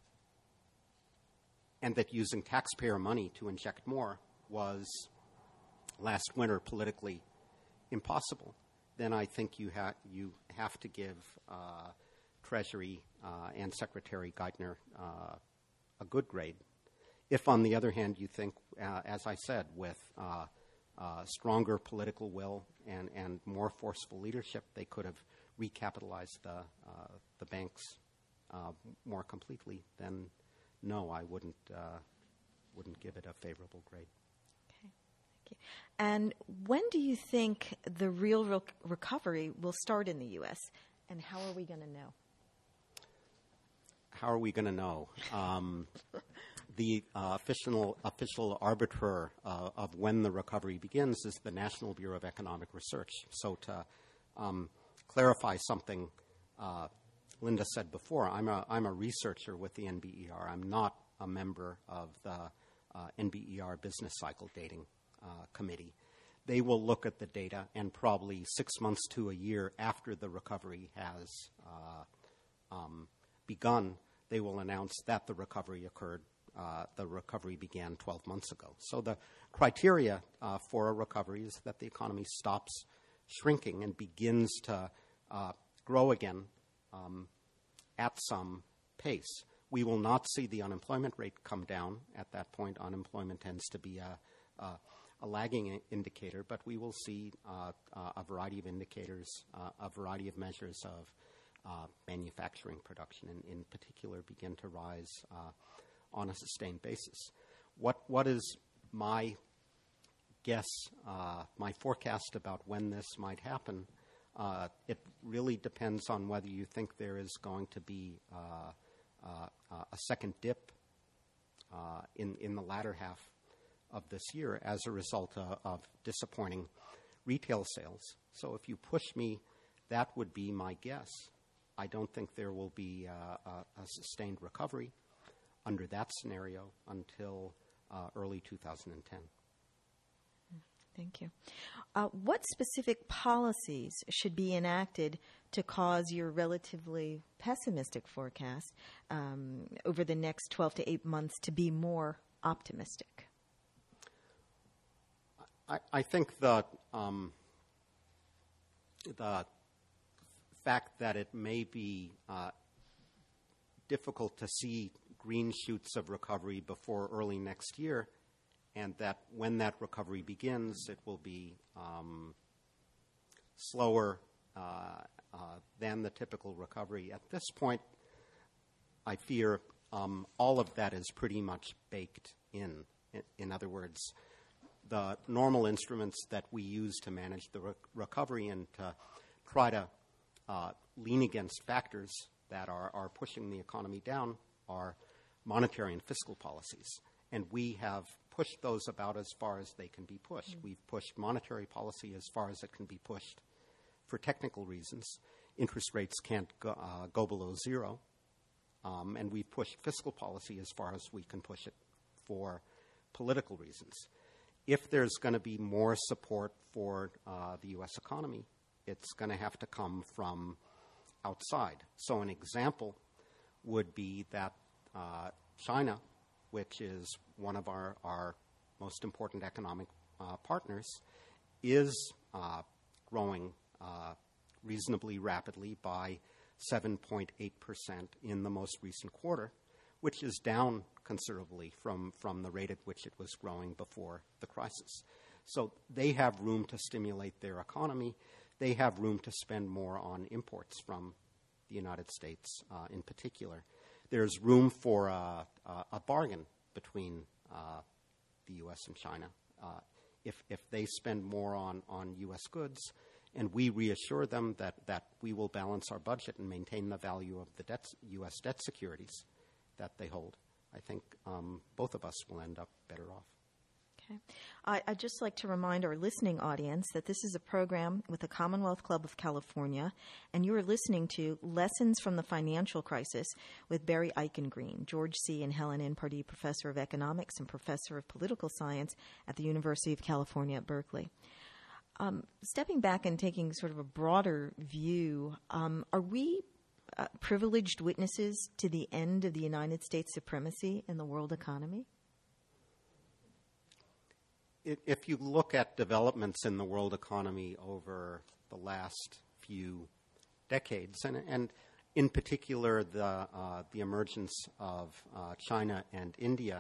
and that using taxpayer money to inject more was last winter politically impossible, then I think you, ha- you have to give uh, Treasury uh, and Secretary Geithner uh, a good grade. If, on the other hand, you think, uh, as I said, with uh, uh, stronger political will and, and more forceful leadership, they could have recapitalized the, uh, the banks uh, more completely, then no, I wouldn't, uh, wouldn't give it a favorable grade. And when do you think the real re- recovery will start in the U S, and how are we going to know? How are we going to know? Um, the uh, official, official arbiter uh, of when the recovery begins is the National Bureau of Economic Research. So to um, clarify something uh, Linda said before, I'm a, I'm a researcher with the N B E R. I'm not a member of the uh, N B E R business cycle dating Uh, committee. They will look at the data, and probably six months to a year after the recovery has uh, um, begun, they will announce that the recovery occurred. Uh, the recovery began twelve months ago. So the criteria uh, for a recovery is that the economy stops shrinking and begins to uh, grow again um, at some pace. We will not see the unemployment rate come down at that point. Unemployment tends to be a Uh, a lagging I- indicator, but we will see uh, uh, a variety of indicators, uh, a variety of measures of uh, manufacturing production in, in particular begin to rise uh, on a sustained basis. What What is my guess, uh, my forecast about when this might happen? Uh, it really depends on whether you think there is going to be uh, uh, a second dip uh, in, in the latter half of this year as a result uh, of disappointing retail sales. So if you push me, that would be my guess. I don't think there will be uh, a, a sustained recovery. under that scenario until uh, early two thousand ten. Thank you. Uh, what specific policies should be enacted to cause your relatively pessimistic forecast um, over the next twelve to eight months to be more optimistic? I, I think the, um, the fact that it may be uh, difficult to see green shoots of recovery before early next year, and that when that recovery begins, it will be um, slower uh, uh, than the typical recovery. At this point, I fear um, all of that is pretty much baked in. In, in other words, the normal instruments that we use to manage the re- recovery and to try to uh, lean against factors that are, are pushing the economy down are monetary and fiscal policies. And we have pushed those about as far as they can be pushed. Mm-hmm. We've pushed monetary policy as far as it can be pushed for technical reasons. Interest rates can't go, uh, go below zero. Um, and we've pushed fiscal policy as far as we can push it for political reasons. If there's going to be more support for uh, the U S economy, it's going to have to come from outside. So an example would be that uh, China, which is one of our, our most important economic uh, partners, is uh, growing uh, reasonably rapidly by seven point eight percent in the most recent quarter, which is down considerably from, from the rate at which it was growing before the crisis. So they have room to stimulate their economy. They have room to spend more on imports from the United States uh, in particular. There's room for a, a, a bargain between uh, the U S and China. Uh, if, if they spend more on, on U S goods and we reassure them that, that we will balance our budget and maintain the value of the debt, U S debt securities that they hold, I think um, both of us will end up better off. Okay. I, I'd just like to remind our listening audience that this is a program with the Commonwealth Club of California, and you are listening to Lessons from the Financial Crisis with Barry Eichengreen, George C. and Helen N. Pardee Professor of Economics and Professor of Political Science at the University of California at Berkeley. Um, stepping back and taking sort of a broader view, um, are we uh, privileged witnesses to the end of the United States supremacy in the world economy? If you look at developments in the world economy over the last few decades, and, and in particular the, uh, the emergence of uh, China and India,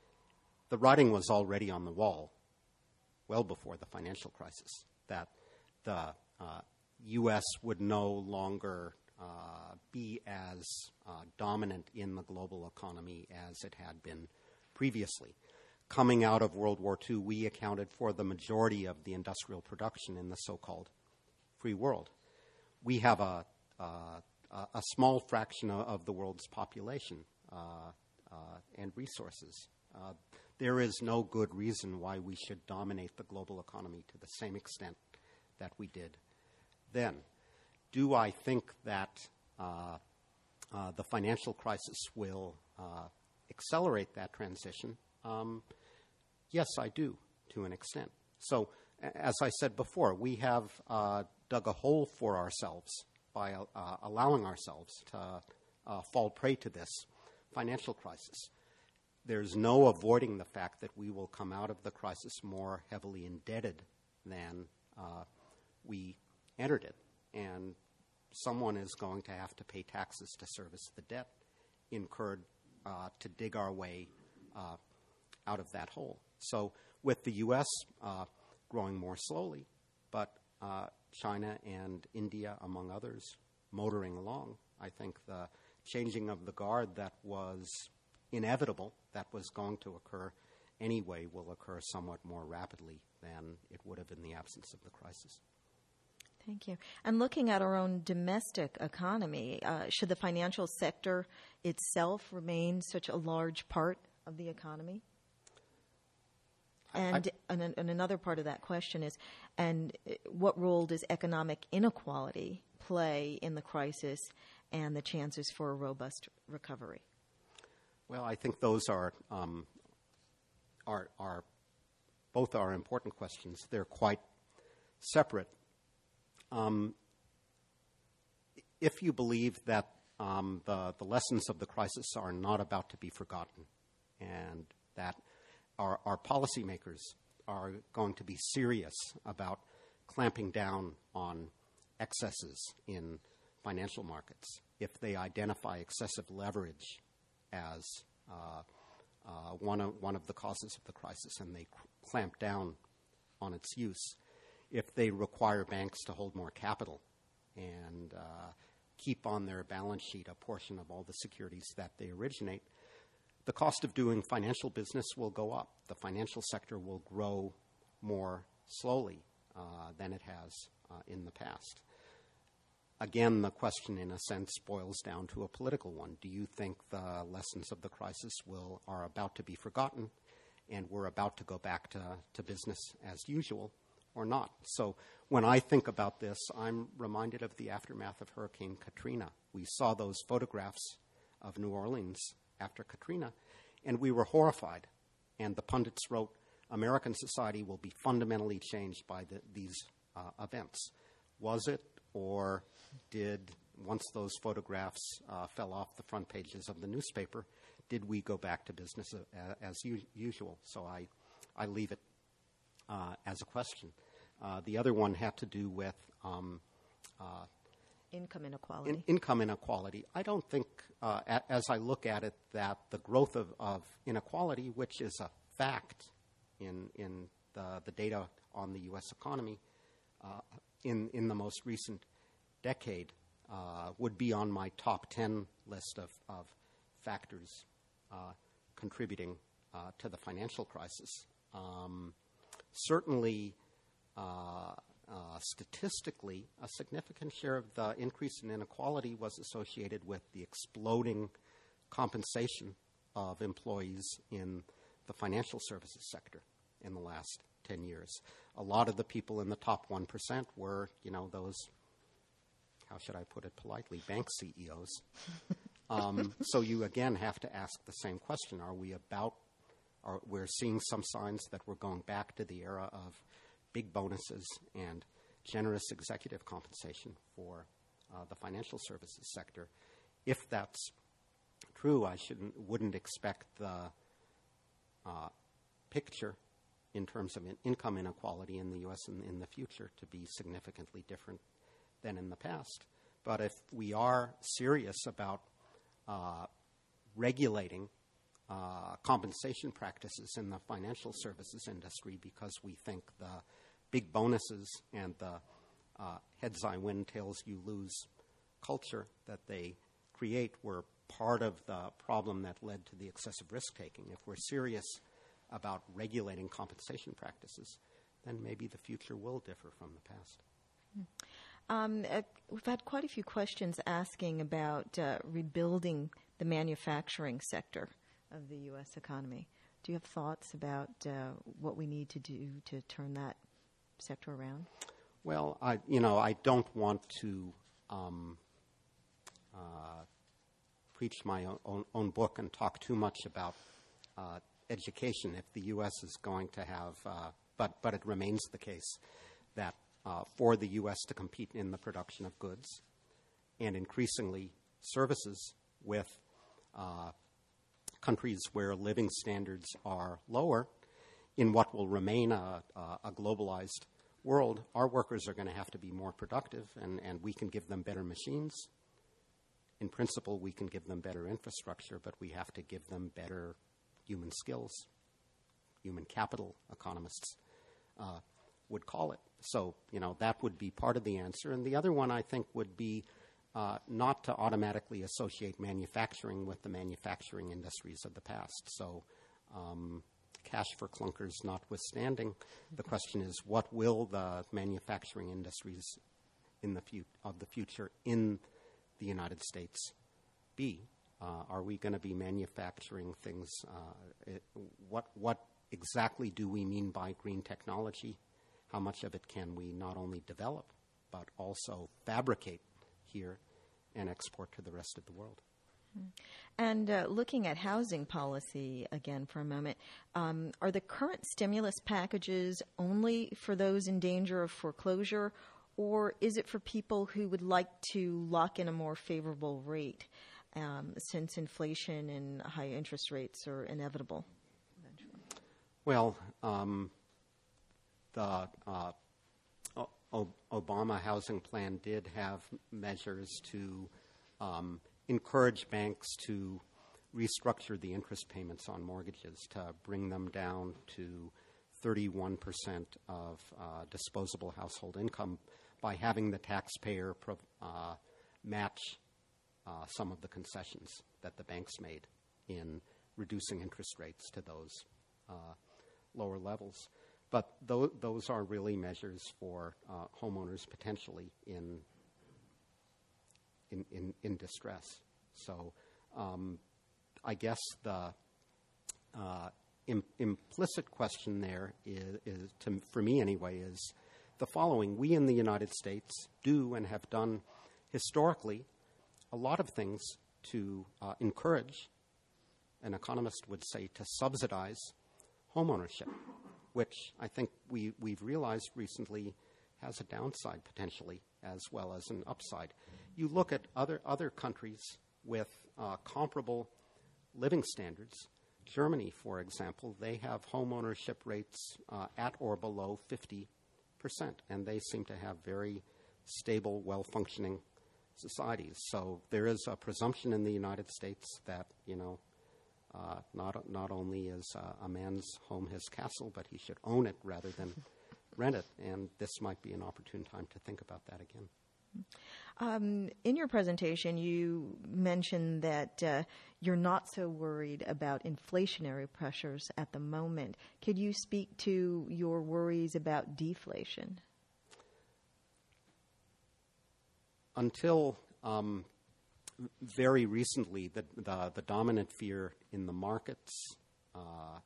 the writing was already on the wall well before the financial crisis, that the uh, U S would no longer uh, be as uh, dominant in the global economy as it had been previously. Coming out of World War Two, we accounted for the majority of the industrial production in the so-called free world. We have a, a, a small fraction of, of the world's population uh, uh, and resources. Uh, there is no good reason why we should dominate the global economy to the same extent that we did then. Do I think that uh, uh, the financial crisis will uh, accelerate that transition? Um, yes, I do, to an extent. So, as I said before, we have uh, dug a hole for ourselves by uh, allowing ourselves to uh, fall prey to this financial crisis. There's no avoiding the fact that we will come out of the crisis more heavily indebted than uh, we entered it. And someone is going to have to pay taxes to service the debt incurred uh, to dig our way uh, out of that hole. So with the U S uh, growing more slowly, but uh, China and India, among others, motoring along, I think the changing of the guard that was inevitable, that was going to occur anyway, will occur somewhat more rapidly than it would have in the absence of the crisis. Thank you. And looking at our own domestic economy, uh, should the financial sector itself remain such a large part of the economy? And, I, and, and another part of that question is, and what role does economic inequality play in the crisis and the chances for a robust recovery? Well, I think those are, um, are, are both are important questions. They're quite separate. Um, if you believe that um, the, the lessons of the crisis are not about to be forgotten and that our, our policymakers are going to be serious about clamping down on excesses in financial markets, if they identify excessive leverage as uh, uh, one, of, one of the causes of the crisis and they clamp down on its use, if they require banks to hold more capital and uh, keep on their balance sheet a portion of all the securities that they originate, the cost of doing financial business will go up. The financial sector will grow more slowly uh, than it has uh, in the past. Again, the question, in a sense, boils down to a political one. Do you think the lessons of the crisis will are about to be forgotten and we're about to go back to, to business as usual or not? So when I think about this, I'm reminded of the aftermath of Hurricane Katrina. We saw those photographs of New Orleans after Katrina, and we were horrified. And the pundits wrote, American society will be fundamentally changed by the, these uh, events. Was it, or did, once those photographs uh, fell off the front pages of the newspaper, did we go back to business uh, as u- usual? So I, I leave it uh, as a question. Uh, the other one had to do with um, uh, income inequality. In, income inequality. I don't think, uh, a, as I look at it, that the growth of, of inequality, which is a fact in in the, the data on the U S economy, uh, in in the most recent decade, uh, would be on my top ten list of, of factors uh, contributing uh, to the financial crisis. Um, certainly, uh, uh, statistically, a significant share of the increase in inequality was associated with the exploding compensation of employees in the financial services sector in the last ten years. A lot of the people in the top one percent were, you know, those, how should I put it politely, bank C E Os. um, so you, again, have to ask the same question. Are we about, are, we're seeing some signs that we're going back to the era of big bonuses and generous executive compensation for uh, the financial services sector. If that's true, I shouldn't, wouldn't expect the uh, picture in terms of in income inequality in the U S in, in the future to be significantly different than in the past. But if we are serious about uh, regulating uh, compensation practices in the financial services industry because we think the big bonuses and the uh, heads I win, tails you lose culture that they create were part of the problem that led to the excessive risk-taking. If we're serious about regulating compensation practices, then maybe the future will differ from the past. Um, uh, we've had quite a few questions asking about uh, rebuilding the manufacturing sector of the U S economy. Do you have thoughts about uh, what we need to do to turn that sector around? Well, I, you know, I don't want to um, uh, preach my own, own book and talk too much about uh, education. If the U S is going to have, uh, but but it remains the case that uh, for the U S to compete in the production of goods and increasingly services with uh, countries where living standards are lower, in what will remain a, a globalized world, our workers are going to have to be more productive, and, and we can give them better machines. In principle, we can give them better infrastructure, but we have to give them better human skills, human capital, economists uh, would call it. So, you know, that would be part of the answer. And the other one, I think, would be uh, not to automatically associate manufacturing with the manufacturing industries of the past. So, um, cash for clunkers notwithstanding, the question is, what will the manufacturing industries in the fu- of the future in the United States be? Uh, are we going to be manufacturing things? Uh, it, what what exactly do we mean by green technology? How much of it can we not only develop, but also fabricate here and export to the rest of the world? And uh, looking at housing policy again for a moment, um, are the current stimulus packages only for those in danger of foreclosure, or is it for people who would like to lock in a more favorable rate um, since inflation and high interest rates are inevitable? Well, um, the uh, o- Obama housing plan did have measures to um, encourage banks to restructure the interest payments on mortgages to bring them down to thirty-one percent of uh, disposable household income by having the taxpayer pro- uh, match uh, some of the concessions that the banks made in reducing interest rates to those uh, lower levels. But th- those are really measures for uh, homeowners potentially in In, in, in distress. So um, I guess the uh, im- implicit question there is, is to, for me anyway, is the following. We in the United States do and have done historically a lot of things to uh, encourage, an economist would say, to subsidize homeownership, which I think we, we've realized recently has a downside potentially as well as an upside. You look at other other countries with uh, comparable living standards. Germany, for example, they have home ownership rates uh, at or below fifty percent, and they seem to have very stable, well-functioning societies. So there is a presumption in the United States that, you know, uh, not not only is uh, a man's home his castle, but he should own it rather than rent it, and this might be an opportune time to think about that again. Um, in your presentation, you mentioned that uh, you're not so worried about inflationary pressures at the moment. Could you speak to your worries about deflation? Until um, very recently, the, the, the dominant fear in the markets uh,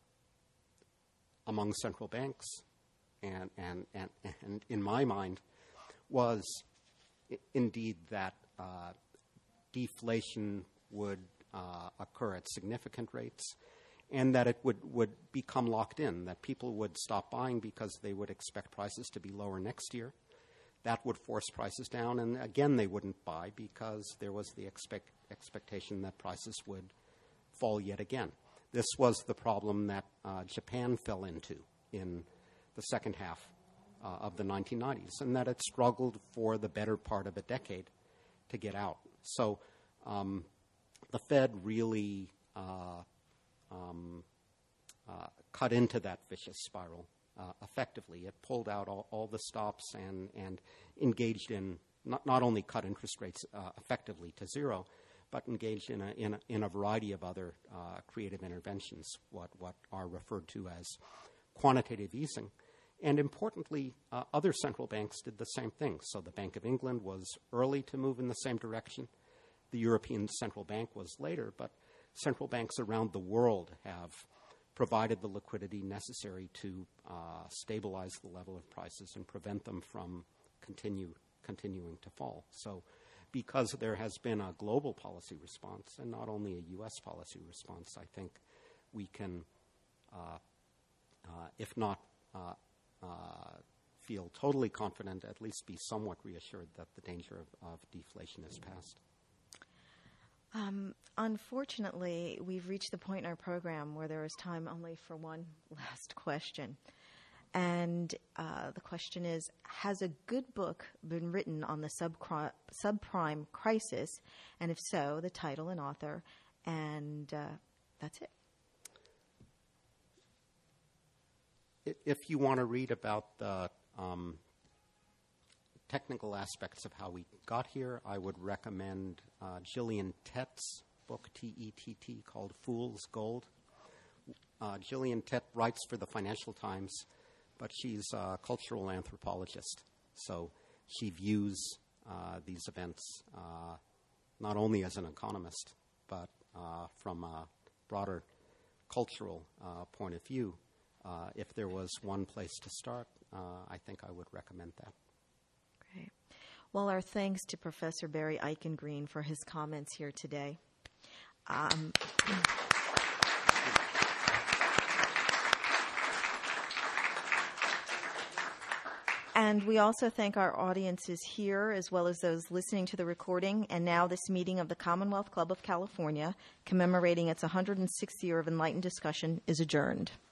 among central banks and, and, and, and in my mind was indeed that uh, deflation would uh, occur at significant rates and that it would, would become locked in, that people would stop buying because they would expect prices to be lower next year. That would force prices down, and again they wouldn't buy because there was the expect, expectation that prices would fall yet again. This was the problem that uh, Japan fell into in the second half Uh, of the nineteen nineties, and that it struggled for the better part of a decade to get out. So um, the Fed really uh, um, uh, cut into that vicious spiral uh, effectively. It pulled out all, all the stops and, and engaged in, not, not only cut interest rates uh, effectively to zero, but engaged in a, in a, in a variety of other uh, creative interventions, what, what are referred to as quantitative easing. And importantly, uh, other central banks did the same thing. So the Bank of England was early to move in the same direction. The European Central Bank was later, but central banks around the world have provided the liquidity necessary to uh, stabilize the level of prices and prevent them from continue, continuing to fall. So because there has been a global policy response and not only a U S policy response, I think we can, uh, uh, if not uh, Uh, feel totally confident, at least be somewhat reassured that the danger of, of deflation is past. Um, unfortunately, we've reached the point in our program where there is time only for one last question. And uh, the question is, has a good book been written on the subcri- subprime crisis? And if so, the title and author. And uh, that's it. If you want to read about the um, technical aspects of how we got here, I would recommend uh, Gillian Tett's book, T E T T, called Fool's Gold. Uh, Gillian Tett writes for the Financial Times, but she's a cultural anthropologist. So she views uh, these events uh, not only as an economist, but uh, from a broader cultural uh, point of view. Uh, if there was one place to start, uh, I think I would recommend that. Great. Well, our thanks to Professor Barry Eichengreen for his comments here today. Um, And we also thank our audiences here as well as those listening to the recording. And now this meeting of the Commonwealth Club of California, commemorating its one hundred sixth year of enlightened discussion, is adjourned.